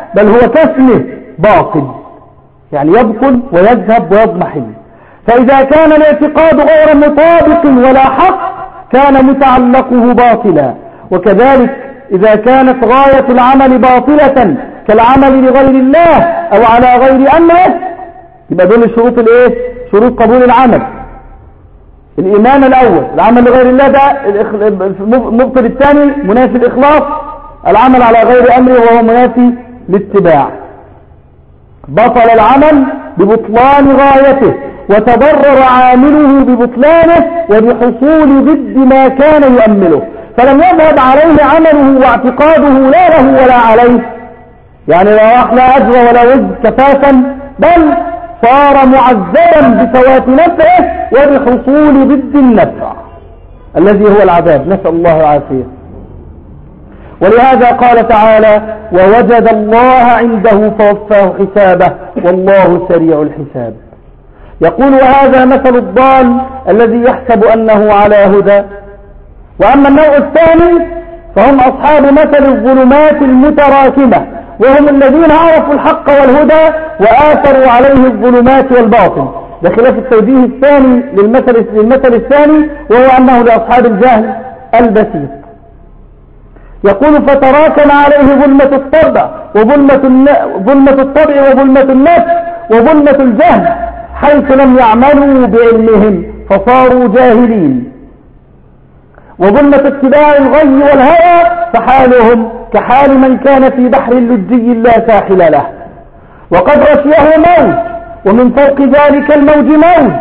بل هو كاسمه باطل، يعني يبطل ويذهب ويضمحل. فإذا كان الاعتقاد غير مطابق ولا حق كان متعلقه باطلا. وكذلك إذا كانت غاية العمل باطلة كالعمل لغير الله أو على غير أمره يبقى دول شروط الايه؟ شروط قبول العمل. الإيمان الأول العمل لغير الله، ده المبطل الثاني منافي الإخلاص، العمل على غير أمره وهو منافي الاتباع. بطل العمل ببطلان غايته وتضرر عامله ببطلانه وبحصول ضد ما كان يؤمله، فلم يذهب عليه عمله واعتقاده لا له ولا عليه، يعني لا راح لا أجر ولا وزن كفافا، بل صار معذبا بفوات نفعه وبحصول ضد النفع الذي هو العذاب، نسأل الله العافية. ولهذا قال تعالى: ووجد الله عنده فوفاه حسابه والله سريع الحساب. يقول: وهذا مثل الضال الذي يحسب أنه على هدى. وأما النوع الثاني فهم أصحاب مثل الظلمات المتراكمة، وهم الذين عرفوا الحق والهدى وآثروا عليه الظلمات والباطل. ده خلاف التوجيه الثاني للمثل, للمثل الثاني، وهو أنه لأصحاب الجهل البسيط. يقول: فتراكم عليه ظلمة الطبع وظلمة ظلمة الطبع وظلمة النفس وظلمة الجهل، حيث لم يعملوا بعلمهم فصاروا جاهلين، وظلمة اتباع الغي والهوى فحالهم كحال من كان في بحر لجي لا ساحل له، وقد غشيه موج ومن فوق ذلك الموج موج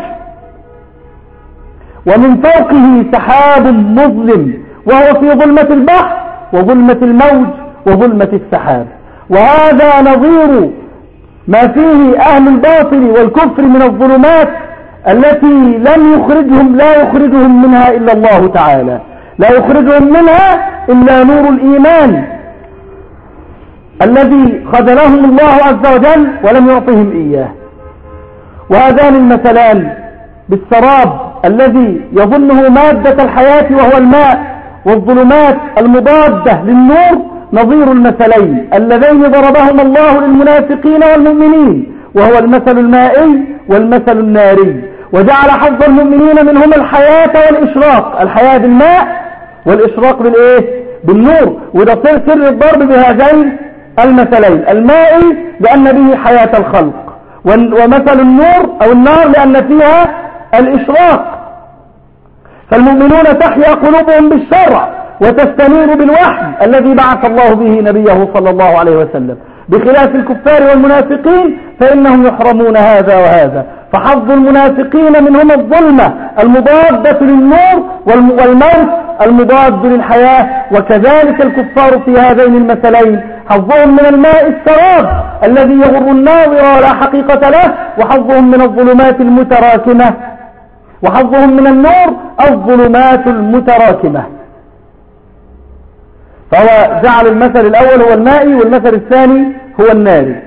ومن فوقه سحاب مظلم، وهو في ظلمة البحر وظلمة الموج وظلمة السحاب. وهذا نظير ما فيه أهل الباطل والكفر من الظلمات التي لم يخرجهم لا يخرجهم منها إلا الله تعالى، لا يخرجهم منها إلا نور الإيمان الذي خذلهم الله عز وجل ولم يعطهم إياه. وهذان المثلان بالسراب الذي يظنه مادة الحياة وهو الماء، والظلمات المضادة للنور، نظير المثلين اللذين ضربهما الله للمنافقين والمؤمنين، وهو المثل المائي والمثل الناري. وجعل حظ المؤمنين منهم الحياة والإشراق، الحياة بالماء والإشراق بالإيه؟ بالنور. وده سر سر الضرب بهذين المثلين: المائي لأن به حياة الخلق، ومثل النور أو النار لأن فيها الإشراق. فالمؤمنون تحيا قلوبهم بالشرع وتستنير بالوحي الذي بعث الله به نبيه صلى الله عليه وسلم، بخلاف الكفار والمنافقين فإنهم يحرمون هذا وهذا. فحظ المنافقين منهم الظلمة المضادة للنور والموت المضاد للحياة، وكذلك الكفار في هذين المثلين حظهم من الماء السراب الذي يغر الناظر ولا حقيقة له، وحظهم من الظلمات المتراكمة، وحظهم من النور الظلمات المتراكمة. فهو جعل المثل الأول هو المائي والمثل الثاني هو الناري،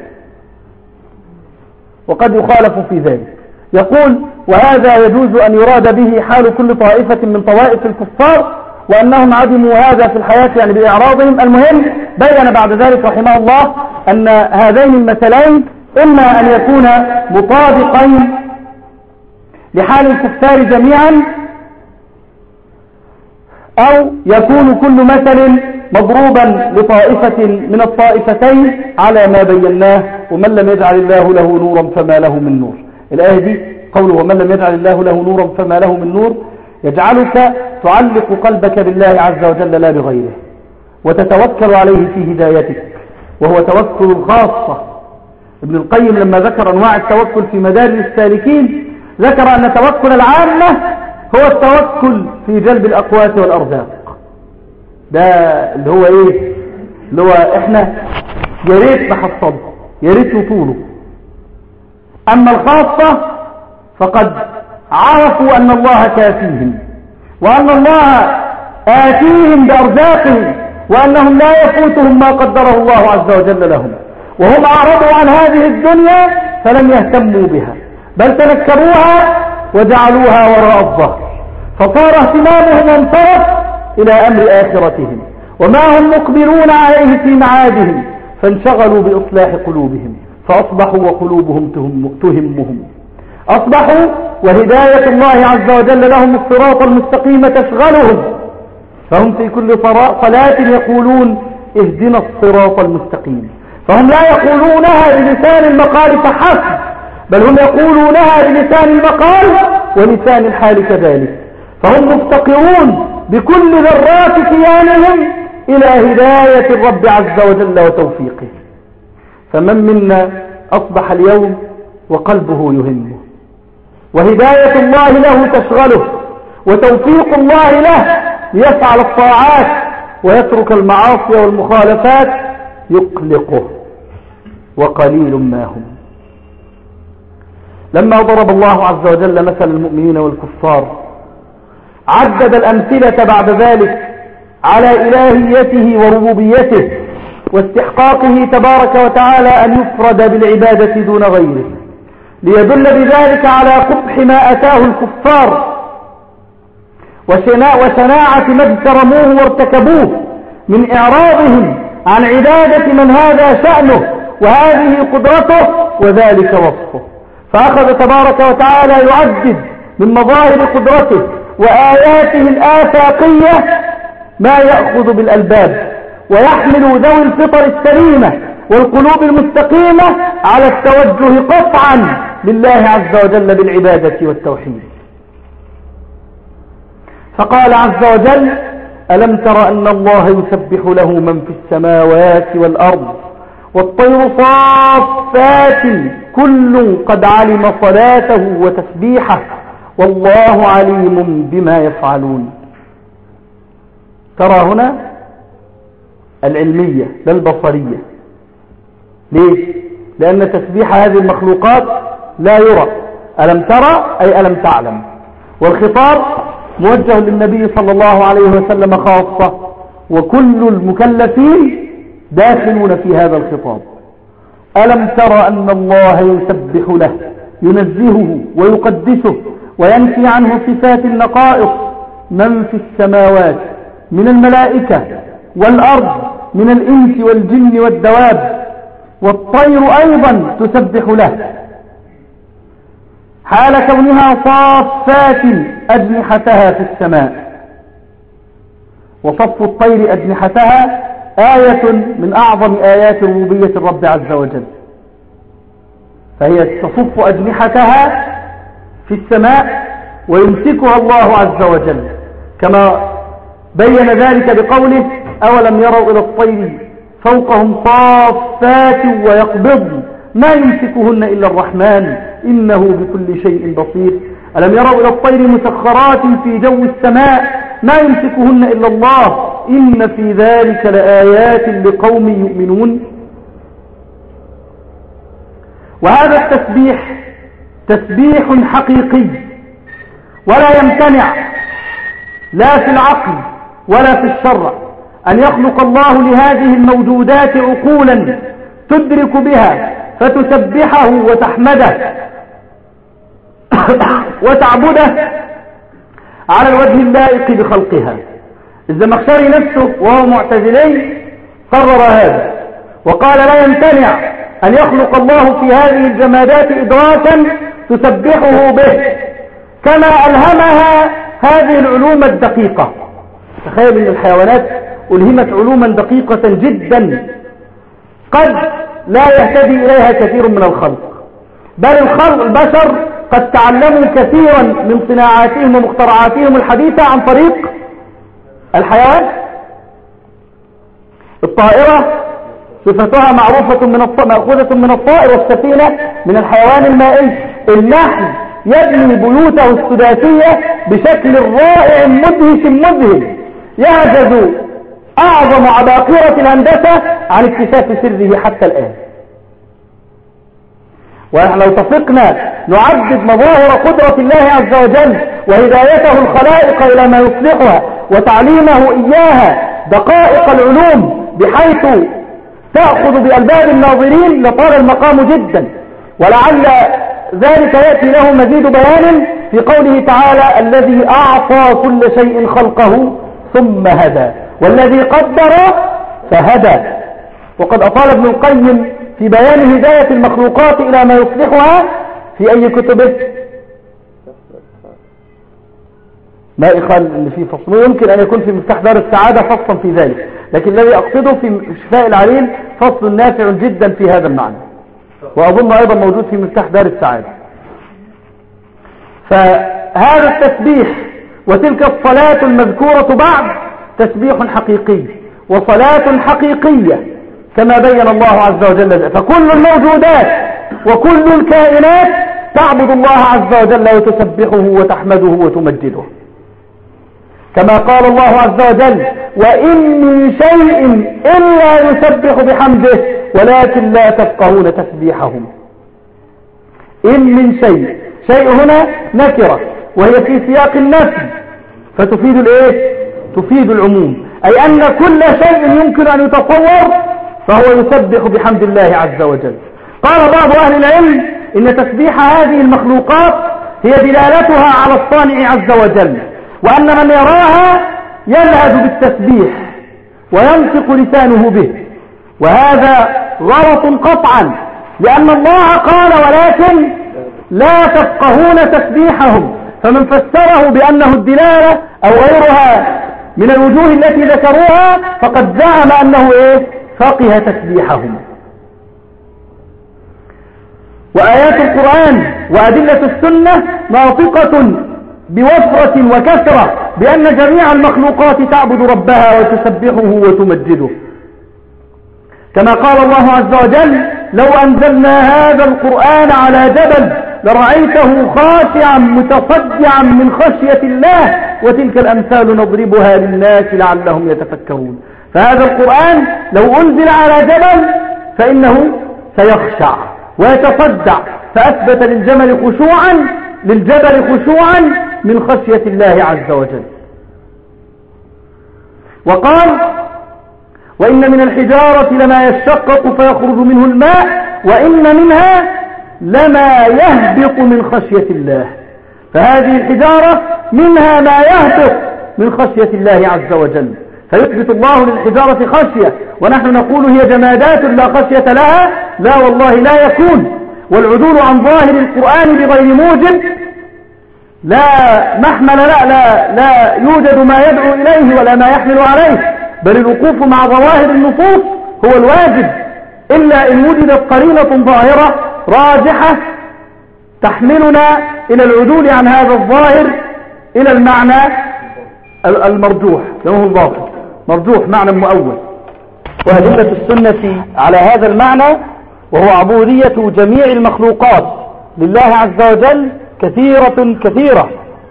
وقد يخالف في ذلك. يقول: وهذا يجوز أن يراد به حال كل طائفة من طوائف الكفار، وأنهم عدموا هذا في الحياة يعني بإعراضهم. المهم بين بعد ذلك رحمه الله أن هذين المثلين إما أن يكونا مطابقين لحال الكفار جميعا، أو يكون كل مثل مضروبا لطائفة من الطائفتين على ما بيناه: ومن لم يجعل الله له نورا فما له من نور. الآية دي قوله ومن لم يجعل الله له نورا فما له من نور يجعلك تعلق قلبك بالله عز وجل لا بغيره، وتتوكل عليه في هدايتك، وهو توكل الخاصة. ابن القيم لما ذكر أنواع التوكل في مدارج السالكين ذكر أن توكل العامة هو التوكل في جلب الأقوات والأرزاق. ده اللي هو ايه؟ اللي هو احنا يا ريت نحصله، يا ريت نطوله. اما الخاصة فقد عرفوا ان الله كافيهم، وان الله آتيهم بأرزاقهم، وانهم لا يفوتهم ما قدره الله عز وجل لهم، وهم اعرضوا عن هذه الدنيا فلم يهتموا بها، بل تنكروها وجعلوها وراء الظهر، فصار اهتمامهم انصرف إلى أمر آخرتهم، وما هم مقبلون عليه في معادهم، فانشغلوا بإصلاح قلوبهم فأصبحوا وقلوبهم تهمهم. أصبحوا وهداية الله عز وجل لهم الصراط المستقيم تشغلهم، فهم في كل صلاة يقولون اهدنا الصراط المستقيم، فهم لا يقولونها بلسان المقال فحسب، بل هم يقولونها بلسان المقال ولسان الحال كذلك، فهم مفتقرون بكل ذرات كيانهم إلى هداية الرب عز وجل وتوفيقه. فمن منا أصبح اليوم وقلبه يهمه، وهداية الله له تشغله، وتوفيق الله له ليفعل الطاعات ويترك المعاصي والمخالفات يقلقه، وقليل ما هم. لما ضرب الله عز وجل مثل المؤمنين والكفار عدد الأمثلة بعد ذلك على إلهيته وربوبيته واستحقاقه تبارك وتعالى أن يفرد بالعبادة دون غيره، ليدل بذلك على قبح ما أتاه الكفار وشناعة ما اجترموه وارتكبوه من إعراضهم عن عبادة من هذا شأنه وهذه قدرته وذلك وصفه. فأخذ تبارك وتعالى يعدد من مظاهر قدرته وآياته الآفاقية ما يأخذ بالألباب ويحمل ذوي الفطر السليمة والقلوب المستقيمة على التوجه قطعا لله عز وجل بالعبادة والتوحيد. فقال عز وجل ألم تر أن الله يسبح له من في السماوات والأرض والطير صافات كل قد علم صلاته وتسبيحه والله عليم بما يفعلون. ترى هنا العلمية لا البصرية. ليه؟ لأن تسبيح هذه المخلوقات لا يرى. ألم ترى أي ألم تعلم، والخطاب موجه للنبي صلى الله عليه وسلم خاصة، وكل المكلفين داخلون في هذا الخطاب. ألم ترى أن الله يسبح له ينزهه ويقدسه وينفي عنه صفات النقائص من في السماوات من الملائكة والأرض من الإنس والجن والدواب، والطير أيضا تسبح له حال كونها صافات أجنحتها في السماء. وصف الطير أجنحتها آية من أعظم آيات ربوبية الرب عز وجل، فهي تصف أجنحتها في السماء ويمسكها الله عز وجل، كما بين ذلك بقوله أولم يروا إلى الطير فوقهم صافات ويقبضن ما يمسكهن إلا الرحمن إنه بكل شيء بصير. ألم يروا إلى الطير مسخرات في جو السماء ما يمسكهن إلا الله إن في ذلك لآيات لقوم يؤمنون. وهذا التسبيح تسبيح حقيقي ولا يمتنع لا في العقل ولا في الشرع أن يخلق الله لهذه الموجودات عقولا تدرك بها فتسبحه وتحمده وتعبده على الوجه اللائق بخلقها. الزمخشري نفسه وهو معتزلي قرر هذا وقال لا يمتنع أن يخلق الله في هذه الجمادات إدراكا تسبحه به كما ألهمها هذه العلوم الدقيقة. تخيل أن الحيوانات ألهمت علوما دقيقة جدا قد لا يهتدي إليها كثير من الخلق، بل الخلق البشر قد تعلموا كثيرا من صناعاتهم ومخترعاتهم الحديثة عن طريق الحيوان. الطائرة صفتها معروفة من الط... مأخوذة من الطائر، والسفينة من الحيوان المائي. النحل يبني بيوته السداسية بشكل رائع مدهش مذهل يعجز أعظم عباقرة الهندسة عن اكتشاف سره حتى الآن. ونحن لو تفقنا نعدد مظاهر قدرة الله عز وجل وهدايته الخلائق إلى ما يصلحها وتعليمه إياها دقائق العلوم بحيث تأخذ بألباب الناظرين لطال المقام جدا. ولعل ذلك يأتي له مزيد بيان في قوله تعالى الذي أعطى كل شيء خلقه ثم هدى والذي قدر فهدى وقد أطال ابن القيم في بيان هداية المخلوقات إلى ما يصلحها في أي كتبه؟ ما قال إن في فصل، يمكن أن يكون في مفتاح دار السعادة فصلا في ذلك، لكن الذي أقصده في شفاء العليل فصل نافع جدا في هذا المعنى، وأظن أيضا موجود في مفتاح دار السعادة. فهذا التسبيح وتلك الصلاة المذكورة بعد تسبيح حقيقي وصلاة حقيقية كما بين الله عز وجل، فكل الموجودات وكل الكائنات تعبد الله عز وجل وتسبحه وتحمده وتمجده، كما قال الله عز وجل: وإن من شيء إلا يسبح بحمده ولكن لا تفقهون تسبيحهم. إن من شيء، شيء هنا نكرة وهي في سياق النفي فتفيد الايه؟ تفيد العموم، أي أن كل شيء يمكن أن يتصور فهو يسبح بحمد الله عز وجل. قال بعض أهل العلم إن تسبيح هذه المخلوقات هي دلالتها على الصانع عز وجل، وأن من يراها يلهج بالتسبيح وينطق لسانه به، وهذا غلط قطعا، لأن الله قال: ولكن لا تفقهون تسبيحهم، فمن فسره بأنه الدلالة أو غيرها من الوجوه التي ذكروها فقد زعم أنه إيه؟ فقه تسبيحهم. وآيات القرآن وأدلة السنة ناطقة بوفرة وكثرة بأن جميع المخلوقات تعبد ربها وتسبحه وتمجده، كما قال الله عز وجل: لو أنزلنا هذا القرآن على جبل لرأيته خاشعا متصدعا من خشية الله وتلك الأمثال نضربها للناس لعلهم يتفكرون. فهذا القرآن لو أنزل على جبل فإنه سيخشع ويتصدع، فأثبت للجمل خشوعا للجبل خشوعا من خشية الله عز وجل. وقال: وإن من الحجارة لما يشقق فيخرج منه الماء وإن منها لما يهبط من خشية الله. فهذه الحجارة منها ما يهبط من خشية الله عز وجل، فيثبت الله للحجارة خشية، ونحن نقول هي جمادات لا خشية لها. لا والله لا يكون. والعدول عن ظاهر القرآن بغير موجب لا محمل لا, لا, لا يوجد ما يدعو إليه ولا ما يحمل عليه، بل الوقوف مع ظواهر النصوص هو الواجب، إلا إن وجدت قرينة ظاهرة راجحة تحملنا إلى العدول عن هذا الظاهر إلى المعنى المرجوح، لأنه الباطل مرجوح معنى مؤول. وأدلة السنة على هذا المعنى وهو عبودية جميع المخلوقات لله عز وجل كثيرة كثيرة.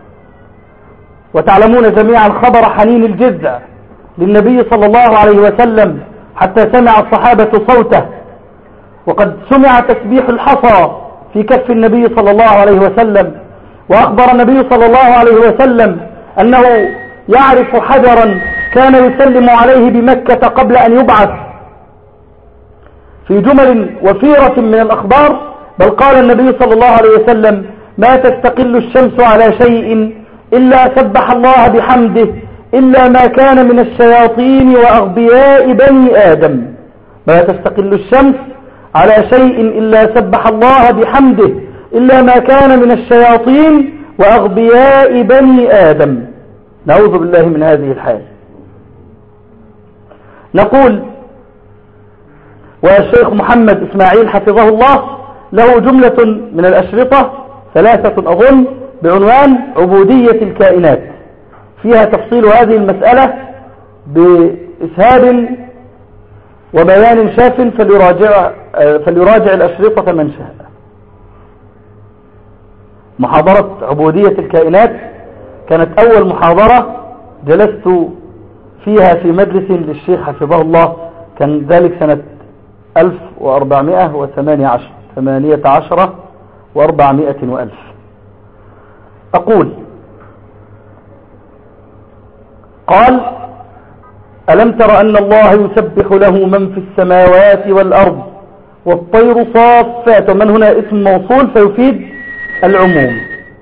وتعلمون جميعا خبر حنين الجذع للنبي صلى الله عليه وسلم حتى سمع الصحابة صوته، وقد سمع تسبيح الحصى في كف النبي صلى الله عليه وسلم. وأخبر النبي صلى الله عليه وسلم أنه يعرف حجرا كان يسلم عليه بمكة قبل أن يبعث في جمل وفيرة من الأخبار. بل قال النبي صلى الله عليه وسلم: ما تستقل الشمس على شيء إلا سبح الله بحمده إلا ما كان من الشياطين وأغبياء بني آدم. ما تستقل الشمس على شيء إلا سبح الله بحمده إلا ما كان من الشياطين وأغبياء بني آدم. نعوذ بالله من هذه الحال. نقول: والشيخ محمد إسماعيل حفظه الله له جملة من الأشرطة ثلاثة أظن بعنوان عبودية الكائنات، فيها تفصيل هذه المسألة بإسهاب وبيان شاف، فليراجع, فليراجع الأشرطة من شاء. محاضرة عبودية الكائنات كانت أول محاضرة جلست فيها في مجلس للشيخ حفظه الله، كان ذلك سنة ألف وأربعمائة وثمانية عشر وأربعمائة وألف. أقول: قال: ألم تر أن الله يسبح له من في السماوات والأرض والطير صافات، ومن هنا اسم موصول فيفيد العموم،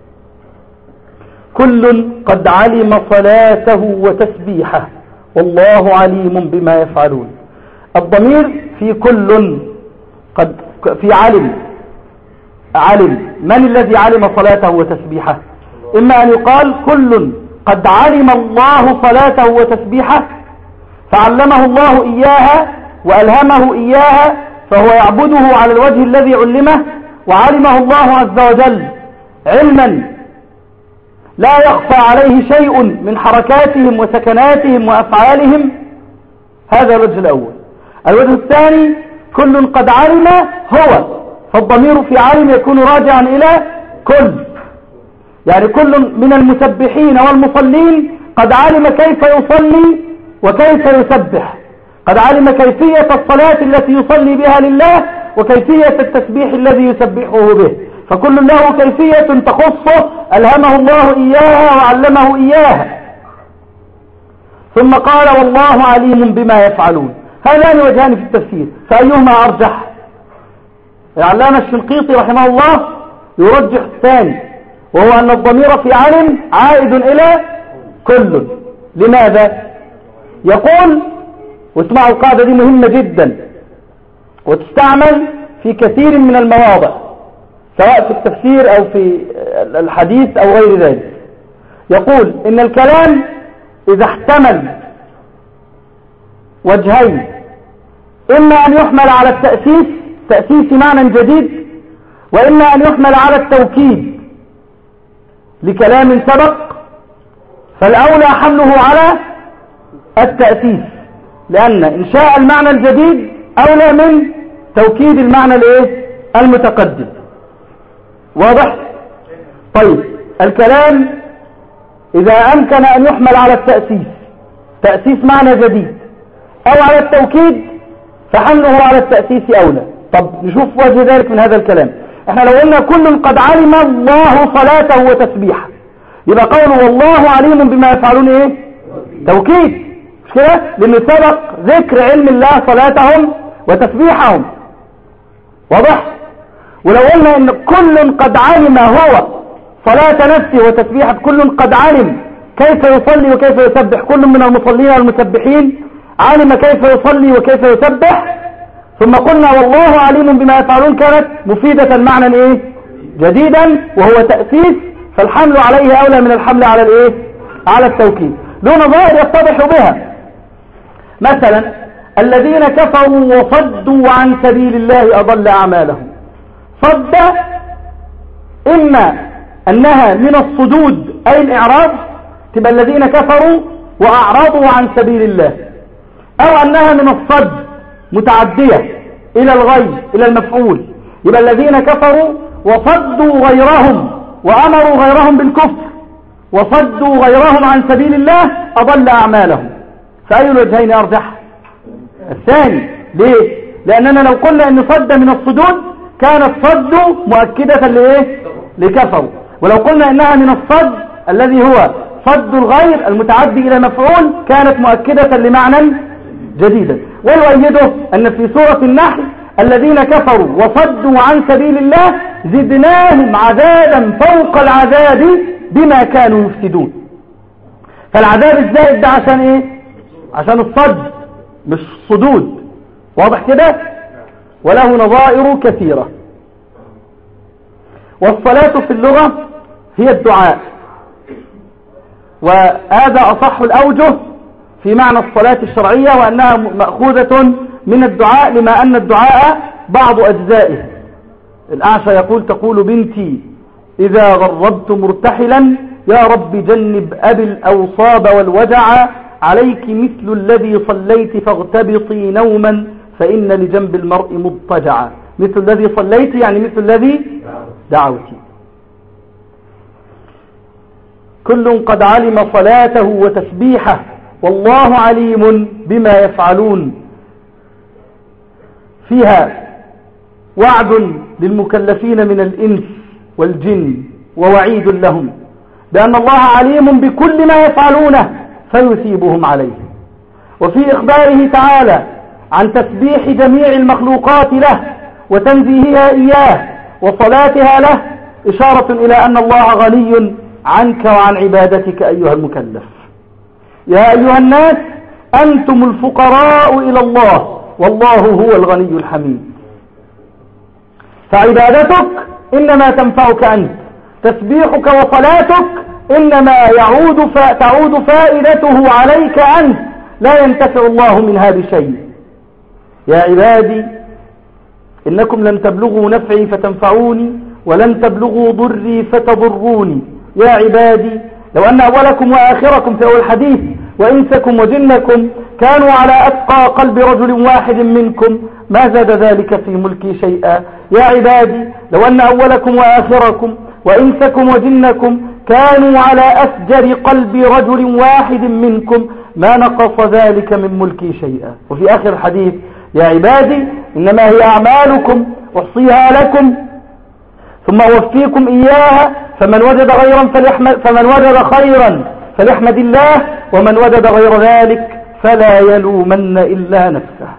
كل قد علم صلاته وتسبيحه والله عليم بما يفعلون. الضمير في كل قد في علم علم من الذي علم صلاته وتسبيحه؟ إما أن يقال كل قد علم الله صلاته وتسبيحه فعلمه الله إياها وألهمه إياها فهو يعبده على الوجه الذي علمه وعلمه الله عز وجل علما لا يخفى عليه شيء من حركاتهم وسكناتهم وأفعالهم. هذا الوجه الأول. الوجه الثاني كل قد علم هو، فالضمير في علم يكون راجعا إلى كل، يعني كل من المسبحين والمصلين قد علم كيف يصلي وكيف يسبح، قد علم كيفية الصلاة التي يصلي بها لله وكيفية التسبيح الذي يسبحه به، فكل له كيفية تخصه ألهمه الله إياها وعلمه إياها. ثم قال والله عليم بما يفعلون. هذان وجهان في التفسير، فأيهما أرجح؟ العلامة الشنقيطي رحمه الله يرجح الثاني، وهو أن الضمير في علم عائد إلى كل. لماذا؟ يقول، واسمعوا القاعدة دي مهمة جدا وتستعمل في كثير من المواضع سواء في التفسير أو في الحديث أو غير ذلك. يقول إن الكلام إذا احتمل وجهين، إما أن يحمل على التأسيس تأسيس معنى جديد، وإما أن يحمل على التوكيد لكلام سبق، فالأولى حمله على التأسيس، لأن إنشاء المعنى الجديد أولى من توكيد المعنى الايه المتقدم. واضح؟ طيب الكلام إذا أمكن أن يحمل على التأسيس تأسيس معنى جديد أو على التوكيد فحمله على التأسيس أولى. طب نشوف وجه ذلك من هذا الكلام. احنا لو قلنا كل قد علم الله صلاته وتسبيحه، يبقى قوله والله عليم بما يفعلون ايه؟ توكيد، مش كده؟ لأن سبق ذكر علم الله صلاتهم وتسبيحهم. واضح؟ ولو قلنا ان كل قد علم هو صلاة نفسه وتسبيحه، كل قد علم كيف يصلي وكيف يسبح، كل من المصلين والمسبحين علم كيف يصلي وكيف يسبح، ثم قلنا والله عليم بما يفعلون، كانت مفيدة معنى ايه جديدا وهو تأسيس، فالحمل عليه أولى من الحمل على الايه على التوكيد. له نظائر يتضح بها. مثلا الذين كفروا وصدوا عن سبيل الله أضل أعمالهم. صد إما أنها من الصدود أي الإعراض، تبقى الذين كفروا وأعرضوا عن سبيل الله، أو أنها من الصد متعدية إلى الغي إلى المفعول، يبقى الذين كفروا وصدوا غيرهم وأمروا غيرهم بالكفر وصدوا غيرهم عن سبيل الله أضل أعمالهم. فأي الوجهين أرجح؟ الثاني. ليه؟ لأننا لو قلنا أن صد من الصدود كانت صد مؤكدة لإيه؟ لكفروا، ولو قلنا أنها من الصد الذي هو صد الغير المتعدي إلى مفعول كانت مؤكدة لمعنى جديدا. ويؤيده أن في سورة النحل الذين كفروا وصدوا عن سبيل الله زدناهم عذابا فوق العذاب بما كانوا يفسدون. فالعذاب الزائد ده عشان ايه؟ عشان الصد مش صدود. واضح كده؟ وله نظائر كثيرة. والصلاة في اللغة هي الدعاء، وهذا أصح الأوجه في معنى الصلاة الشرعية، وأنها مأخوذة من الدعاء لما أن الدعاء بعض أجزائه. الأعشى يقول تقول بنتي إذا غربت مرتحلا يا رب جنب أبي الأوصاب والوجع، عليك مثل الذي صليت فاغتبطي نوما فإن لجنب المرء مضطجعا. مثل الذي صليت يعني مثل الذي دعوتي. كل قد علم صلاته وتسبيحه والله عليم بما يفعلون. فيها وعد للمكلفين من الإنس والجن ووعيد لهم بأن الله عليم بكل ما يفعلونه فيثيبهم عليه. وفي إخباره تعالى عن تسبيح جميع المخلوقات له وتنزيهها إياه وصلاتها له إشارة إلى أن الله غني عنك وعن عبادتك أيها المكلف. يا أيها الناس أنتم الفقراء إلى الله والله هو الغني الحميد. فعبادتك إنما تنفعك أنت، تسبيحك وصلاتك إنما يعود تعود فائدته عليك أنت، لا ينتفع الله منها بشيء. يا عبادي إنكم لن تبلغوا نفعي فتنفعوني ولن تبلغوا ضري فتضروني. يا عبادي لو أن أولكم وآخركم في أول الحديث وإنسكم وجنكم كانوا على أتقى قلب رجل واحد منكم ما زاد ذلك في ملكي شيئا. يا عبادي لو أن أولكم وآخركم وإنسكم وجنكم كانوا على أفجر قلب رجل واحد منكم ما نقص ذلك من ملكي شيئا. وفي آخر الحديث يا عبادي إنما هي أعمالكم أحصيها لكم ثم أوفيكم إياها فمن وجد غيرا فليحمد فمن وجد خيرا فليحمد الله ومن وجد غير ذلك فلا يلومن إلا نفسه.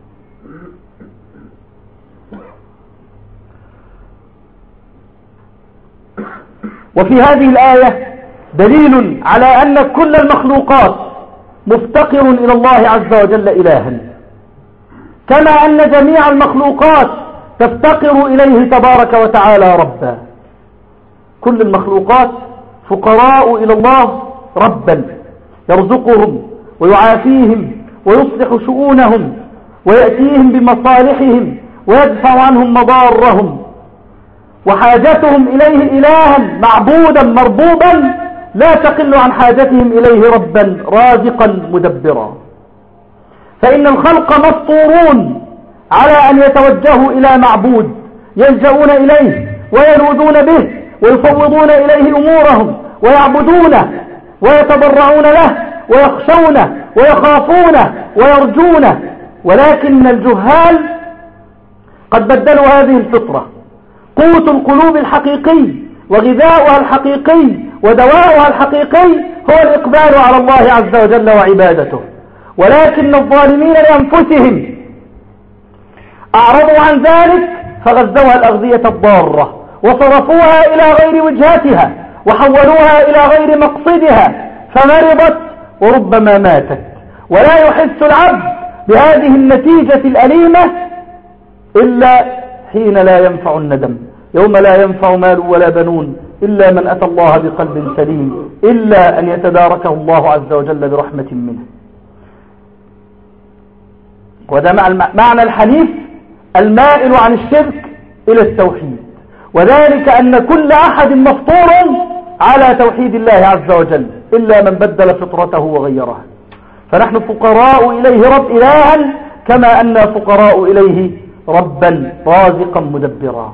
وفي هذه الآية دليل على أن كل المخلوقات مفتقر إلى الله عز وجل إلها، كما أن جميع المخلوقات تفتقر إليه تبارك وتعالى ربا. كل المخلوقات فقراء إلى الله ربا يرزقهم ويعافيهم ويصلح شؤونهم ويأتيهم بمصالحهم ويدفع عنهم مضارهم، وحاجتهم إليه إلها معبودا مربوبا لا تقل عن حاجتهم إليه ربا رازقا مدبرا. فإن الخلق مفطورون على أن يتوجهوا إلى معبود يلجؤون إليه ويلوذون به ويفوضون إليه أمورهم ويعبدونه ويتضرعون له ويخشونه ويخافونه ويرجونه. ولكن الجهال قد بدلوا هذه الفطرة. قوت القلوب الحقيقي وغذاؤها الحقيقي ودواؤها الحقيقي هو الإقبال على الله عز وجل وعبادته. ولكن الظالمين لأنفسهم أعرضوا عن ذلك فغزوها الأغذية الضارة وصرفوها إلى غير وجهتها وحولوها إلى غير مقصدها فمرضت وربما ماتت. ولا يحس العبد بهذه النتيجة الأليمة إلا حين لا ينفع الندم، يوم لا ينفع مال ولا بنون إلا من أتى الله بقلب سليم، إلا أن يتداركه الله عز وجل برحمة منه. وده معنى الحنيف المائل عن الشرك إلى التوحيد، وذلك أن كل أحد مفطور على توحيد الله عز وجل إلا من بدل فطرته وغيرها. فنحن فقراء إليه رب إلها كما أن فقراء إليه ربا رازقا مدبرا.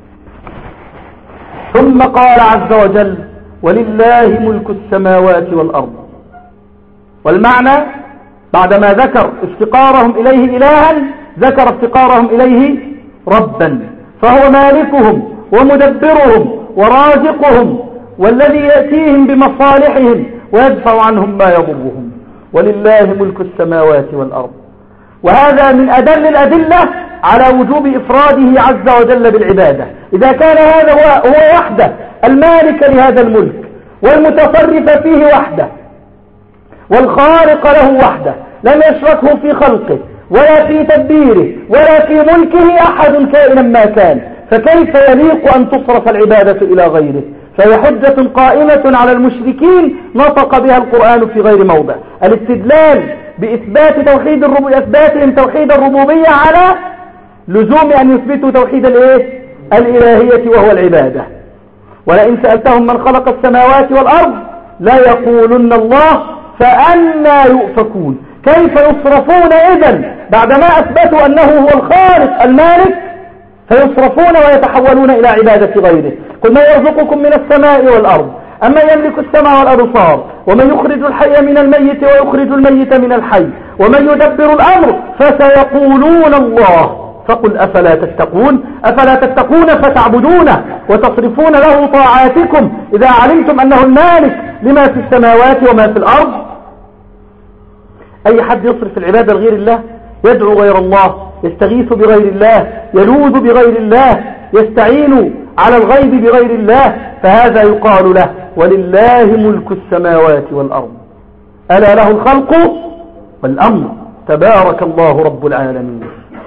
ثم قال عز وجل ولله ملك السماوات والأرض. والمعنى بعدما ذكر افتقارهم إليه إلها ذكر افتقارهم إليه ربا، فهو مالكهم ومدبرهم ورازقهم والذي يأتيهم بمصالحهم ويدفع عنهم ما يضرهم. ولله ملك السماوات والأرض. وهذا من أدل الأدلة على وجوب إفراده عز وجل بالعبادة. إذا كان هذا هو وحده المالك لهذا الملك والمتصرف فيه وحده والخالق له وحده لم يشركه في خلقه ولا في تدبيره ولا في ملكه أحد كائنا ما كان، فكيف يليق أن تصرف العبادة إلى غيره؟ فهي حجة قائمة على المشركين نطق بها القرآن في غير موضع. الاستدلال بإثبات توحيد الربوبية إثباتهم توحيد الربوبية على لزوم أن يثبتوا توحيد الإيه؟ الإلهية وهو العبادة. ولئن سألتهم من خلق السماوات والأرض لا يقولن الله فأنى يؤفكون. كيف يصرفون إذن بعدما أثبتوا أنه هو الخالق المالك فيصرفون ويتحولون إلى عبادة غيره؟ قل من يرزقكم من السماء والأرض أما يملك السمع والأبصار ومن يخرج الحي من الميت ويخرج الميت من الحي ومن يدبر الأمر فسيقولون الله فقل أفلا تتقون أفلا تتقون فتعبدونه وتصرفون له طاعاتكم إذا علمتم أنه المالك لما في السماوات وما في الأرض. أي حد يصرف العبادة لغير الله، يدعو غير الله، يستغيث بغير الله، يلوذ بغير الله، يستعين على الغيب بغير الله، فهذا يقال له ولله ملك السماوات والأرض ألا له الخلق والأمر تبارك الله رب العالمين.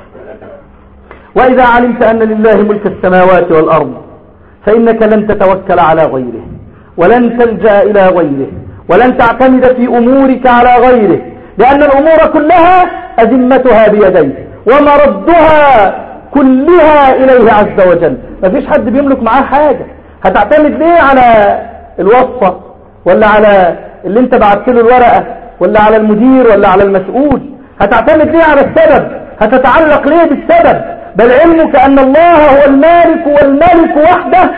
وإذا علمت أن لله ملك السماوات والأرض فإنك لن تتوكل على غيره، ولن تلجأ إلى غيره، ولن تعتمد في أمورك على غيره، لأن الأمور كلها أذمتها بيديه ومردها كلها إليه عز وجل. ما فيش حد بيملك معاه حاجة. هتعتمد ليه على الوصفة، ولا على اللي انت بعت له الورقة، ولا على المدير، ولا على المسؤول؟ هتعتمد ليه على السبب؟ هتتعلق ليه بالسبب؟ بل علمك أن الله هو المالك والملك وحده،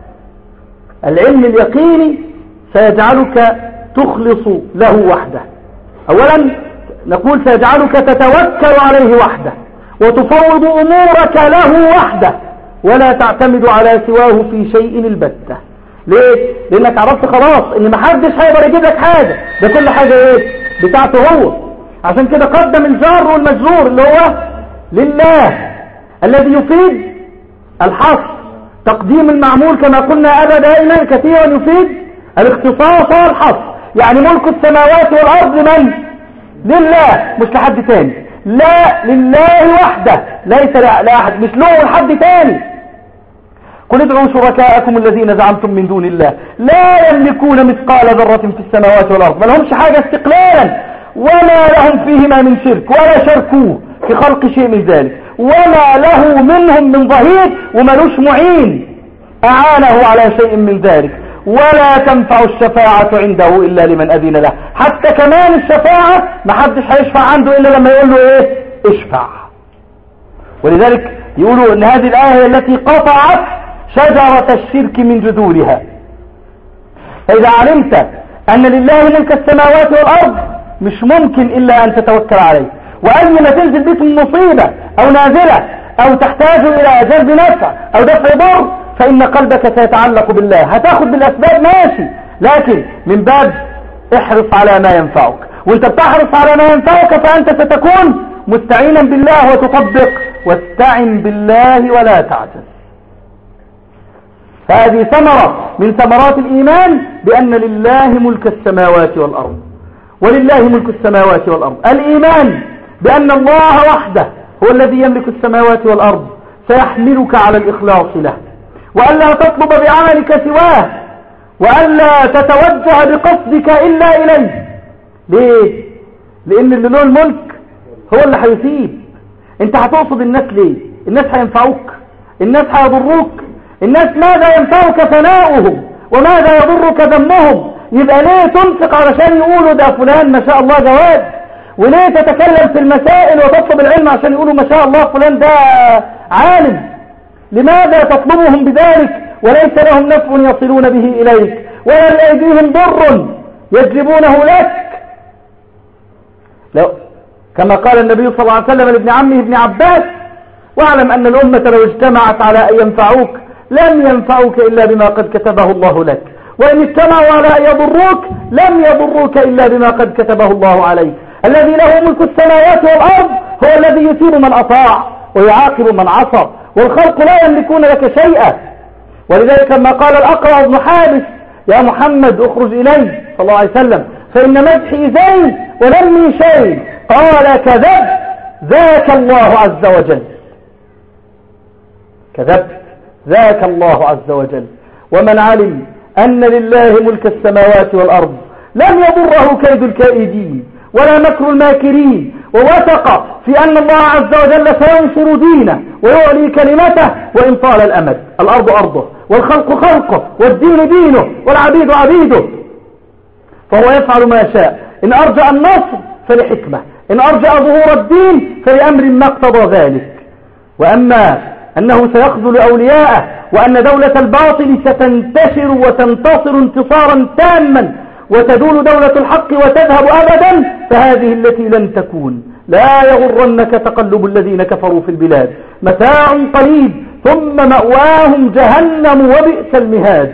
العلم اليقيني سيجعلك تخلص له وحده. أولا نقول سيجعلك تتوكل عليه وحده وتفوض أمورك له وحده، ولا تعتمد على سواه في شيء البتة. ليه؟ لأنك عرفت خلاص إن محدش هيقدر يجيب لك حاجة، ده كل حاجة إيه؟ بتاعته هو. عشان كده قدم الجار والمجرور اللي هو لله، الذي يفيد الحصر. تقديم المعمول كما قلنا أبدا دائما كثيرا يفيد الاختصاص والحصر. يعني ملك السماوات والأرض من؟ لله، مش لحد تاني. لا، لله وحده، ليس لأحد، مش له لحد تاني. قل ادعوا شركاءكم الذين زعمتم من دون الله لا يملكون مثقال ذرة في السماوات والأرض، ما لهمش حاجة استقلالا، وما لهم فيهما من شرك، ولا شركوه في خلق شيء من ذلك، وما له منهم من ظهير، وملوش معين أعانه على شيء من ذلك، ولا تنفع الشفاعة عنده إلا لمن أذن له. حتى كمان الشفاعة ما حدش هيشفع عنده إلا لما يقول له إيه؟ اشفع. ولذلك يقولوا إن هذه الآية التي قطعت شجرة الشرك من جذورها. فإذا علمت أن لله ملك السماوات والأرض مش ممكن إلا أن تتوكل عليه، وأي ما تنزل بك مصيبة أو نازلة أو تحتاج إلى جلب نفع أو دفع ضر فإن قلبك سيتعلق بالله. هتاخد بالأسباب ماشي، لكن من باب احرص على ما ينفعك. وانت بتحرص على ما ينفعك فأنت ستكون مستعينا بالله وتطبق واستعن بالله ولا تعجز. فهذه ثمرة من ثمرات الإيمان بأن لله ملك السماوات والأرض، ولله ملك السماوات والأرض. الإيمان بأن الله وحده هو الذي يملك السماوات والأرض سيحملك على الإخلاص له، وألا تطلب بعملك سواه، وألا تتوجه بقصدك إلا إليه. ليه؟ لأن اللي له الملك هو اللي هيثيب. انت هتقصد الناس ليه؟ الناس هينفعوك؟ الناس هيضروك؟ الناس ماذا ينفعك ثناؤهم وماذا يضرك ذمهم؟ يبقى ليه تنفق علشان يقولوا ده فلان ما شاء الله جواد؟ وليه تتكلم في المسائل وتطلب العلم عشان يقولوا ما شاء الله فلان ده عالم؟ لماذا تطلبهم بذلك وليس لهم نفع يصلون به إليك، ولا لأيديهم ضر يجلبونه لك؟ لو كما قال النبي صلى الله عليه وسلم لابن عمه ابن عباس: واعلم أن الأمة لو اجتمعت على أن ينفعوك لم ينفعوك إلا بما قد كتبه الله لك، وإن اجتمعوا على أن يضروك لم يضروك إلا بما قد كتبه الله عليك. الذي له ملك السماوات والأرض هو الذي يثيب من أطاع ويعاقب من عصى، والخلق لا يملكون لك شيئا. ولذلك لما قال الأقرع بن حابس: يا محمد اخرج إلي صلى الله عليه وسلم فإن مدحي زين ولمي شيء، قال: كذب، ذاك الله عز وجل. كذبت، ذاك الله عز وجل. ومن علم أن لله ملك السماوات والأرض لم يضره كيد الكائدين ولا مكر الماكرين، ووثق في أن الله عز وجل سينصر دينه ويعلي كلمته وإن طال الأمد. الأرض أرضه والخلق خلقه والدين دينه والعبيد عبيده، فهو يفعل ما شاء. إن أرجع النصر فلحكمة، إن أرجع ظهور الدين فلأمر ما اقتضى ذلك. وأما أنه سيخذل أولياءه وأن دولة الباطل ستنتشر وتنتصر انتصارا تاما وتدول دولة الحق وتذهب أبدا، فهذه التي لن تكون. لا يغرنك تقلب الذين كفروا في البلاد، متاع قليل ثم مأواهم جهنم وبئس المهاد.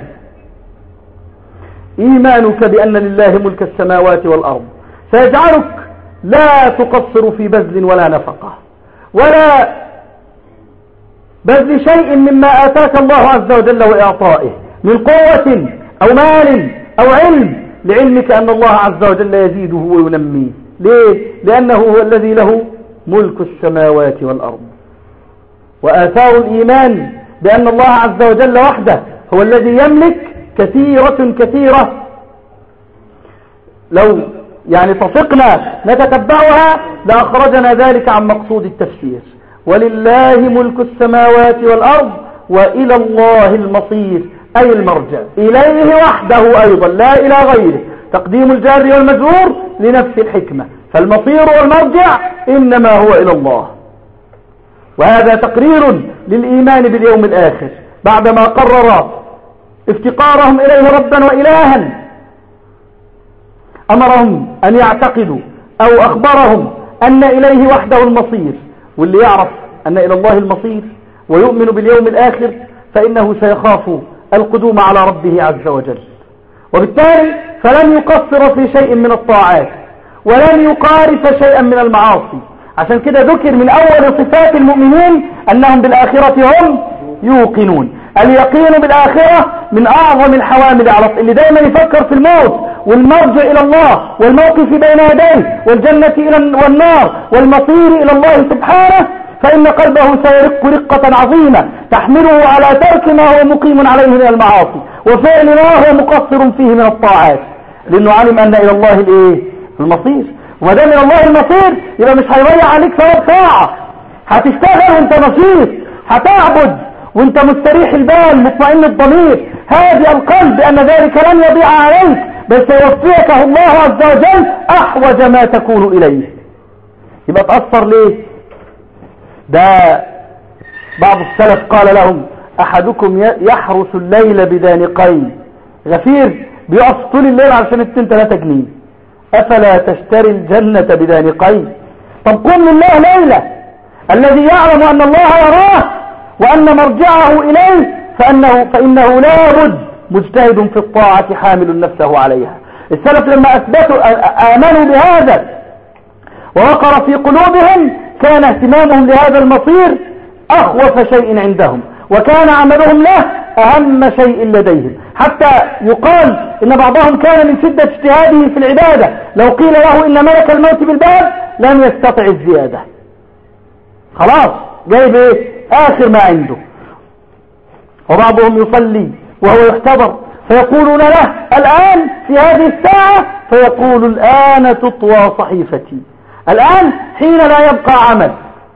إيمانك بأن لله ملك السماوات والأرض سيجعلك لا تقصر في بذل ولا نفقة ولا بذل شيء مما آتاك الله عز وجل وإعطائه من قوة أو مال أو علم، لعلمك أن الله عز وجل يزيده وينميه. ليه؟ لأنه هو الذي له ملك السماوات والأرض. وآثار الإيمان بأن الله عز وجل وحده هو الذي يملك كثيرة كثيرة، لو يعني طفقنا نتتبعها لأخرجنا ذلك عن مقصود التفسير. ولله ملك السماوات والأرض وإلى الله المصير، أي المرجع إليه وحده أيضا لا إلى غيره، تقديم الجار والمجرور لنفس الحكمة، فالمصير والمرجع إنما هو إلى الله. وهذا تقرير للإيمان باليوم الآخر بعدما قرر افتقارهم إليه ربا وإلها، أمرهم أن يعتقدوا أو أخبرهم أن إليه وحده المصير. واللي يعرف أن إلى الله المصير ويؤمن باليوم الآخر فإنه سيخاف القدوم على ربه عز وجل، وبالتالي فلن يقصر في شيء من الطاعات ولن يقارف شيئا من المعاصي. عشان كده ذكر من أول صفات المؤمنين أنهم بالآخرة هم يوقنون. اليقين بالآخرة من أعظم الحوامل على اللي دايما يفكر في الموت والمرجع إلى الله والموقف بين يديه والجنة إلى والنار والمصير إلى الله سبحانه، فإن قلبه سيرق رقة عظيمة تحمله على ترك ما هو مقيم عليه من المعاصي وفعل ما هو مقصر فيه من الطاعات، لأنه علم أن إلى الله الإيه؟ المصير. وما دام إلى الله المصير يبقى مش هيضيع عليك ثواب ساعة، هتشتغل وانت نشيط، هتعبد وانت مستريح البال مطمئن الضمير هادئ القلب بأن ذلك لن يضيع عليك، بل سيوفيك الله عز وجل أحوج ما تكون إليه. يبقى تأثر ليه؟ ده بعض السلف قال لهم أحدكم يحرس الليل بدانقين، غفير بيقف طول الليل علشان التين ثلاثة جنيه، أفلا تشتري الجنة بدانقين؟ طب قم لله ليلة، الذي يعلم أن الله يراه وأن مرجعه إليه فأنه, فإنه لا بد مجتهد في الطاعة حامل نفسه عليها. السلف لما أثبتوا آمنوا بهذا ووقر في قلوبهم كان اهتمامهم لهذا المصير أخوف شيء عندهم، وكان عملهم له أهم شيء لديهم، حتى يقال إن بعضهم كان من شدة اجتهاده في العبادة لو قيل له إن ملك الموت بالباب لم يستطع الزيادة، خلاص جايب ايه آخر ما عنده. وبعضهم يصلي وهو يحتضر فيقولون له الآن في هذه الساعة، فيقول الآن تطوى صحيفتي، الآن حين لا يبقى عمل،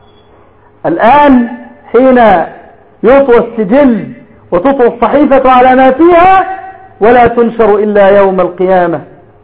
الآن حين يطوى السجل وتطوى الصحيفة على ما فيها ولا تنشر إلا يوم القيامة.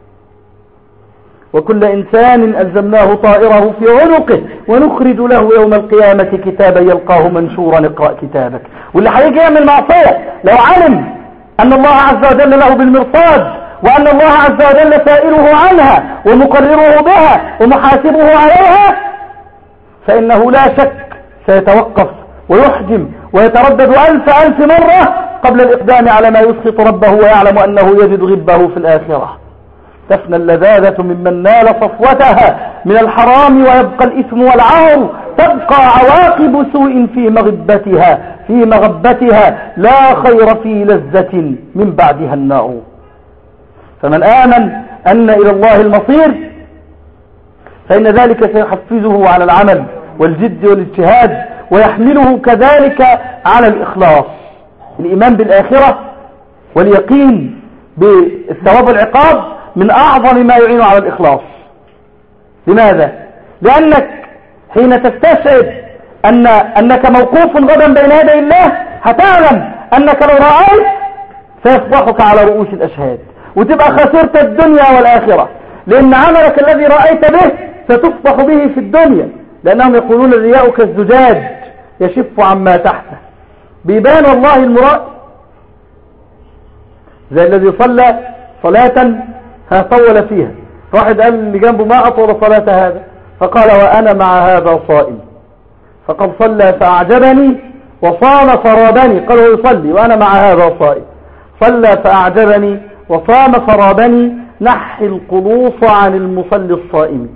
وكل إنسان ألزمناه طائره في عنقه ونخرج له يوم القيامة كتابا يلقاه منشورا اقرأ كتابك. واللي هيجي يعمل معصية لو علم أن الله عز وجل له بالمرصاد وأن الله عز وجل سائله عنها ومقرره بها ومحاسبه عليها فإنه لا شك سيتوقف ويحجم ويتردد ألف ألف مرة قبل الإقدام على ما يسخط ربه ويعلم أنه يجد غبه في الآخرة. تفنى اللذاذة ممن نال صفوتها من الحرام ويبقى الإثم والعار، تبقى عواقب سوء في مغبتها في مغبتها لا خير في لذة من بعدها النار. فمن آمن أن إلى الله المصير فإن ذلك سيحفزه على العمل والجد والاجتهاد ويحمله كذلك على الإخلاص. الإيمان بالآخرة واليقين بالثواب والعقاب من أعظم ما يعين على الإخلاص. لماذا؟ لأنك حين تستشعر أن أنك موقوف غدا بين يدي الله هتعلم أنك لو رأيت سيفضحك على رؤوس الأشهاد وتبقى خسرت الدنيا والآخرة، لأن عملك الذي رأيت به ستفضح به في الدنيا، لأنهم يقولون الرياء كالزجاج يشف عما تحته، بيبان والله المرائي. زي الذي صلى صلاة ها طول فيها، واحد قال اللي جنبه ما أطول صلاة هذا، فقال وأنا مع هذا صائم، فقد صلى فأعجبني وصام فرابني، قال هو يصلي وأنا مع هذا صائم، صلى فأعجبني وصام فرابني، نحي القلوص عن المصلي الصائم.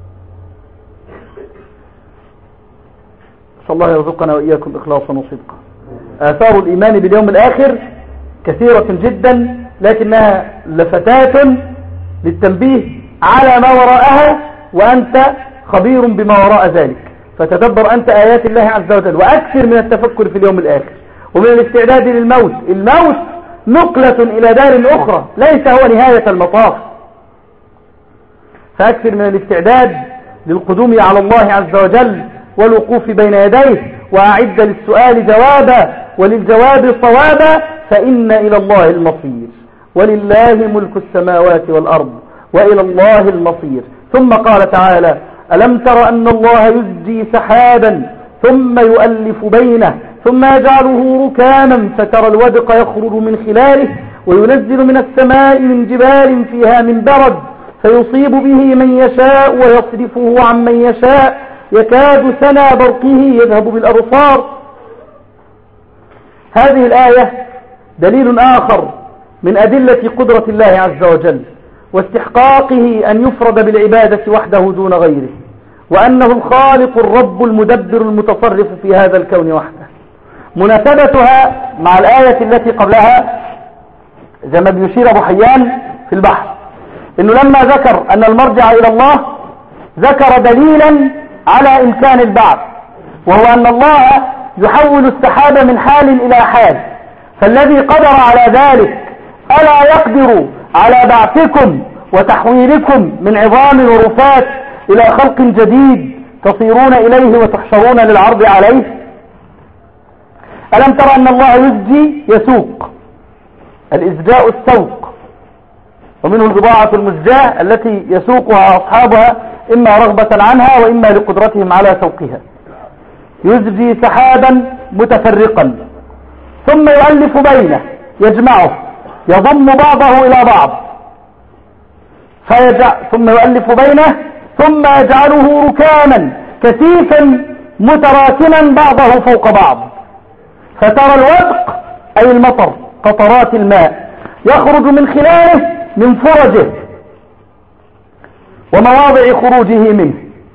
صلى الله يرزقنا وإياكم إخلاصا وصدقا. آثار الإيمان باليوم الآخر كثيرة جدا، لكنها لفتات للتنبيه على ما وراءها، وأنت خبير بما وراء ذلك. فتدبر أنت آيات الله عز وجل، وأكثر من التفكر في اليوم الآخر ومن الاستعداد للموت. الموت نقلة إلى دار أخرى، ليس هو نهاية المطاف. فأكثر من الاستعداد للقدوم على الله عز وجل والوقوف بين يديه، وأعد للسؤال جوابا وللجواب صوابا، فإن إلى الله المصير، ولله ملك السماوات والأرض وإلى الله المصير. ثم قال تعالى: ألم تر أن الله يزجي سحابا ثم يؤلف بينه ثم يجعله ركاما فترى الودق يخرج من خلاله وينزل من السماء من جبال فيها من برد فيصيب به من يشاء ويصرفه عن من يشاء يكاد سنا برقه يذهب بالأبصار. هذه الآية دليل آخر من أدلة قدرة الله عز وجل واستحقاقه أن يفرد بالعبادة وحده دون غيره، وأنه الخالق الرب المدبر المتصرف في هذا الكون وحده. مناسبتها مع الآية التي قبلها زي ما بيشير أبو حيان في البحر، إنه لما ذكر أن المرجع إلى الله ذكر دليلا على إمكان البعث، وهو أن الله يحول السحاب من حال إلى حال، فالذي قدر على ذلك ألا يقدر على بعثكم وتحويلكم من عظام ورفات إلى خلق جديد تصيرون إليه وتحشرون للعرض عليه؟ ألم ترى أن الله يزجي يسوق، الإزجاء السوق، ومنه البضاعة المزجاة التي يسوقها أصحابها إما رغبة عنها وإما لقدرتهم على سوقها. يزجي سحابا متفرقا ثم يؤلف بينه، يجمعه، يضم بعضه إلى بعض، فيجع ثم يؤلف بينه ثم يجعله ركاما كثيفا متراكما بعضه فوق بعض، فترى الودق أي المطر قطرات الماء يخرج من خلاله من فرجه ومواضع خروجه منه.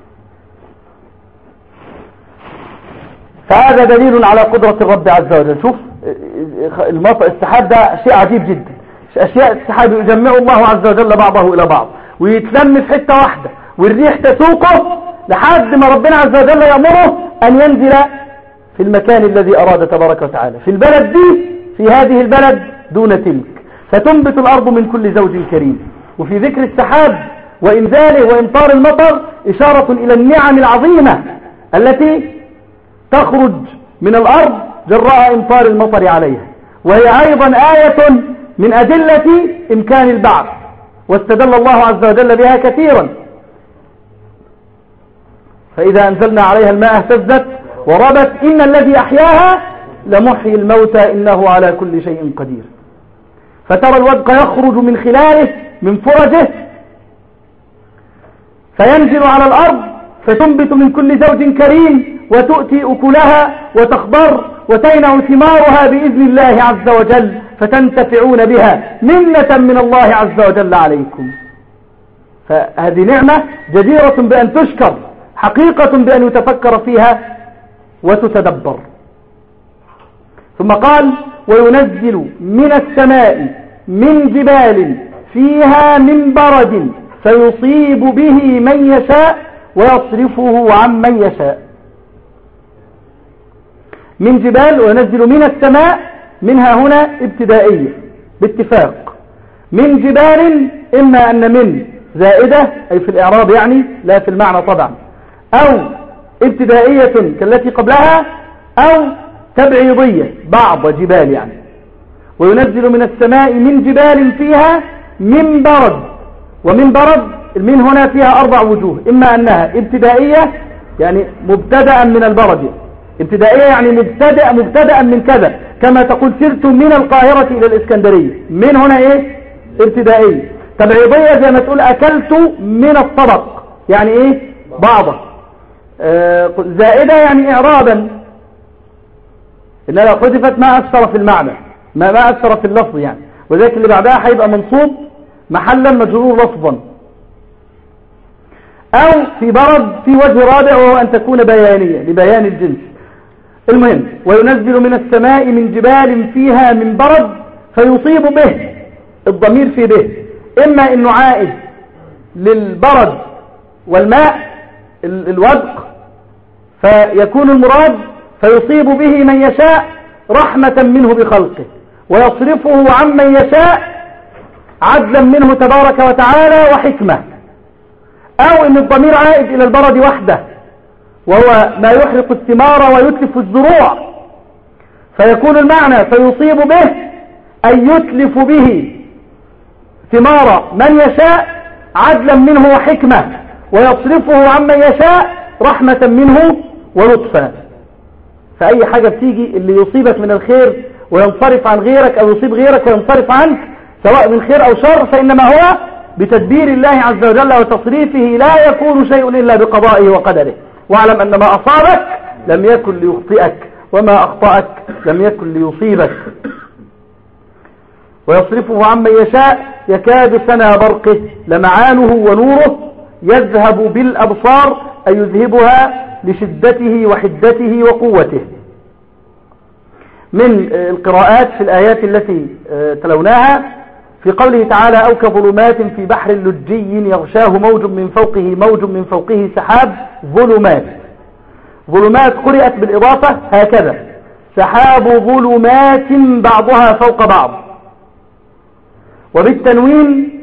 فهذا دليل على قدرة الرب عز وجل. شوف المطر السحاب ده شيء عجيب جدا، أشياء السحاب يجمع الله عز وجل بعضه إلى بعض ويتلم في حتة واحدة، والريح تسوقه لحد ما ربنا عز وجل يأمره أن ينزل في المكان الذي أراد تبارك وتعالى، في البلد دي، في هذه البلد دون تلك، فتنبت الأرض من كل زوج كريم. وفي ذكر السحاب وإنزاله وإمطار المطر إشارة إلى النعم العظيمة التي تخرج من الأرض جراء إمطار المطر عليها، وهي أيضا آية من أدلة إمكان البعث، واستدل الله عز وجل بها كثيرا. فإذا أنزلنا عليها الماء اهتزت وربت إن الذي أحياها لمحيي الموتى إنه على كل شيء قدير. فترى الودق يخرج من خلاله من فرجه فينزل على الأرض فتنبت من كل زوج كريم وتؤتي أكلها وتخضر وتينع ثمارها بإذن الله عز وجل فتنتفعون بها منة من الله عز وجل عليكم. فهذه نعمة جديرة بأن تشكر، حقيقة بأن يتفكر فيها وتتدبر. ثم قال: وينزل من السماء من جبال فيها من برد فيصيب به من يشاء ويصرفه عن من يشاء. من جبال، وينزل من السماء، منها هنا ابتدائية باتفاق. من جبال إما أن من زائدة أي في الإعراب يعني لا في المعنى طبعا، أو ابتدائية كالتي قبلها، أو تبعيضية بعض جبال يعني. وينزل من السماء من جبال فيها من برد، ومن برد المن هنا فيها أربع وجوه، إما أنها ابتدائية يعني مبتدأ من البرد، ابتدائية يعني مبتدأ مبتدأ من كذا، كما تقول سرت من القاهرة إلى الإسكندرية، من هنا إيه ابتدائية. تبعيضية زي ما تقول أكلت من الطبق يعني إيه بعضه. آه زائدة يعني إعرابا، إنها لو حذفت ما أثر في المعنى، ما ما أثر في اللفظ يعني، وذلك اللي بعدها هيبقى منصوب محلا مجرور لفظا. أو في برد في وجه رابع وهو أن تكون بيانية لبيان الجنس. المهم: وينزل من السماء من جبال فيها من برد فيصيب به، الضمير في به إما إنه عائد للبرد والماء الودق فيكون المراد فيصيب به من يشاء رحمة منه بخلقه، ويصرفه عمن يشاء عدلا منه تبارك وتعالى وحكمة. أو إن الضمير عائد إلى البرد وحده، وهو ما يحرق الثمار ويتلف الزروع، فيكون المعنى فيصيب به أن يتلف به ثمار من يشاء عدلا منه وحكمة، ويصرفه عمن يشاء رحمة منه ولطفا. فأي حاجة بتيجي اللي يصيبك من الخير وينصرف عن غيرك، أو يصيب غيرك وينصرف عنك، سواء من خير أو شر، فإنما هو بتدبير الله عز وجل وتصريفه، لا يكون شيء إلا بقضائه وقدره. واعلم أن ما أصابك لم يكن ليخطئك، وما أخطأك لم يكن ليصيبك. ويصرفه عمن يشاء يكاد سنا برقه لمعانه ونوره يذهب بالأبصار، أي يذهبها لشدته وحدته وقوته. من القراءات في الآيات التي تلوناها في قوله تعالى أو كظلمات في بحر لجي يغشاه موج من فوقه موج من فوقه سحاب ظلمات. ظلمات قرأت بالإضافة هكذا، سحاب ظلمات بعضها فوق بعض، وبالتنوين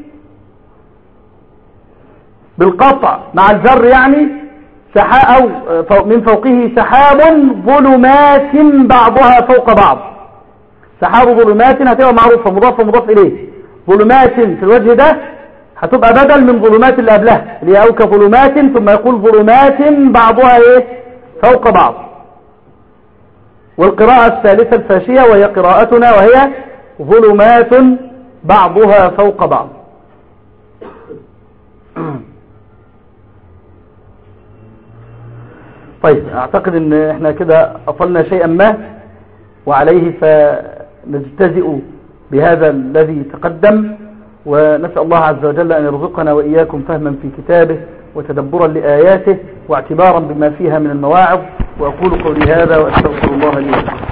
بالقطع مع الجر، يعني سحاب أو من فوقه سحاب ظلمات بعضها فوق بعض. سحاب ظلمات هتبقى معروفة مضاف ومضاف إليه، ظلمات في الوجه ده هتبقى بدل من ظلمات اللي قبلها اللي هي أو كظلمات، ثم يقول ظلمات بعضها إيه فوق بعض. والقراءة الثالثة الفاشية وهي قراءتنا، وهي ظلمات بعضها فوق بعض. طيب اعتقد ان احنا كده اطلنا شيئا ما، وعليه فنجتزئ بهذا الذي تقدم، ونسأل الله عز وجل ان يرزقنا واياكم فهما في كتابه وتدبرا لآياته واعتبارا بما فيها من المواعظ. واقول قولي هذا واستغفر الله لي.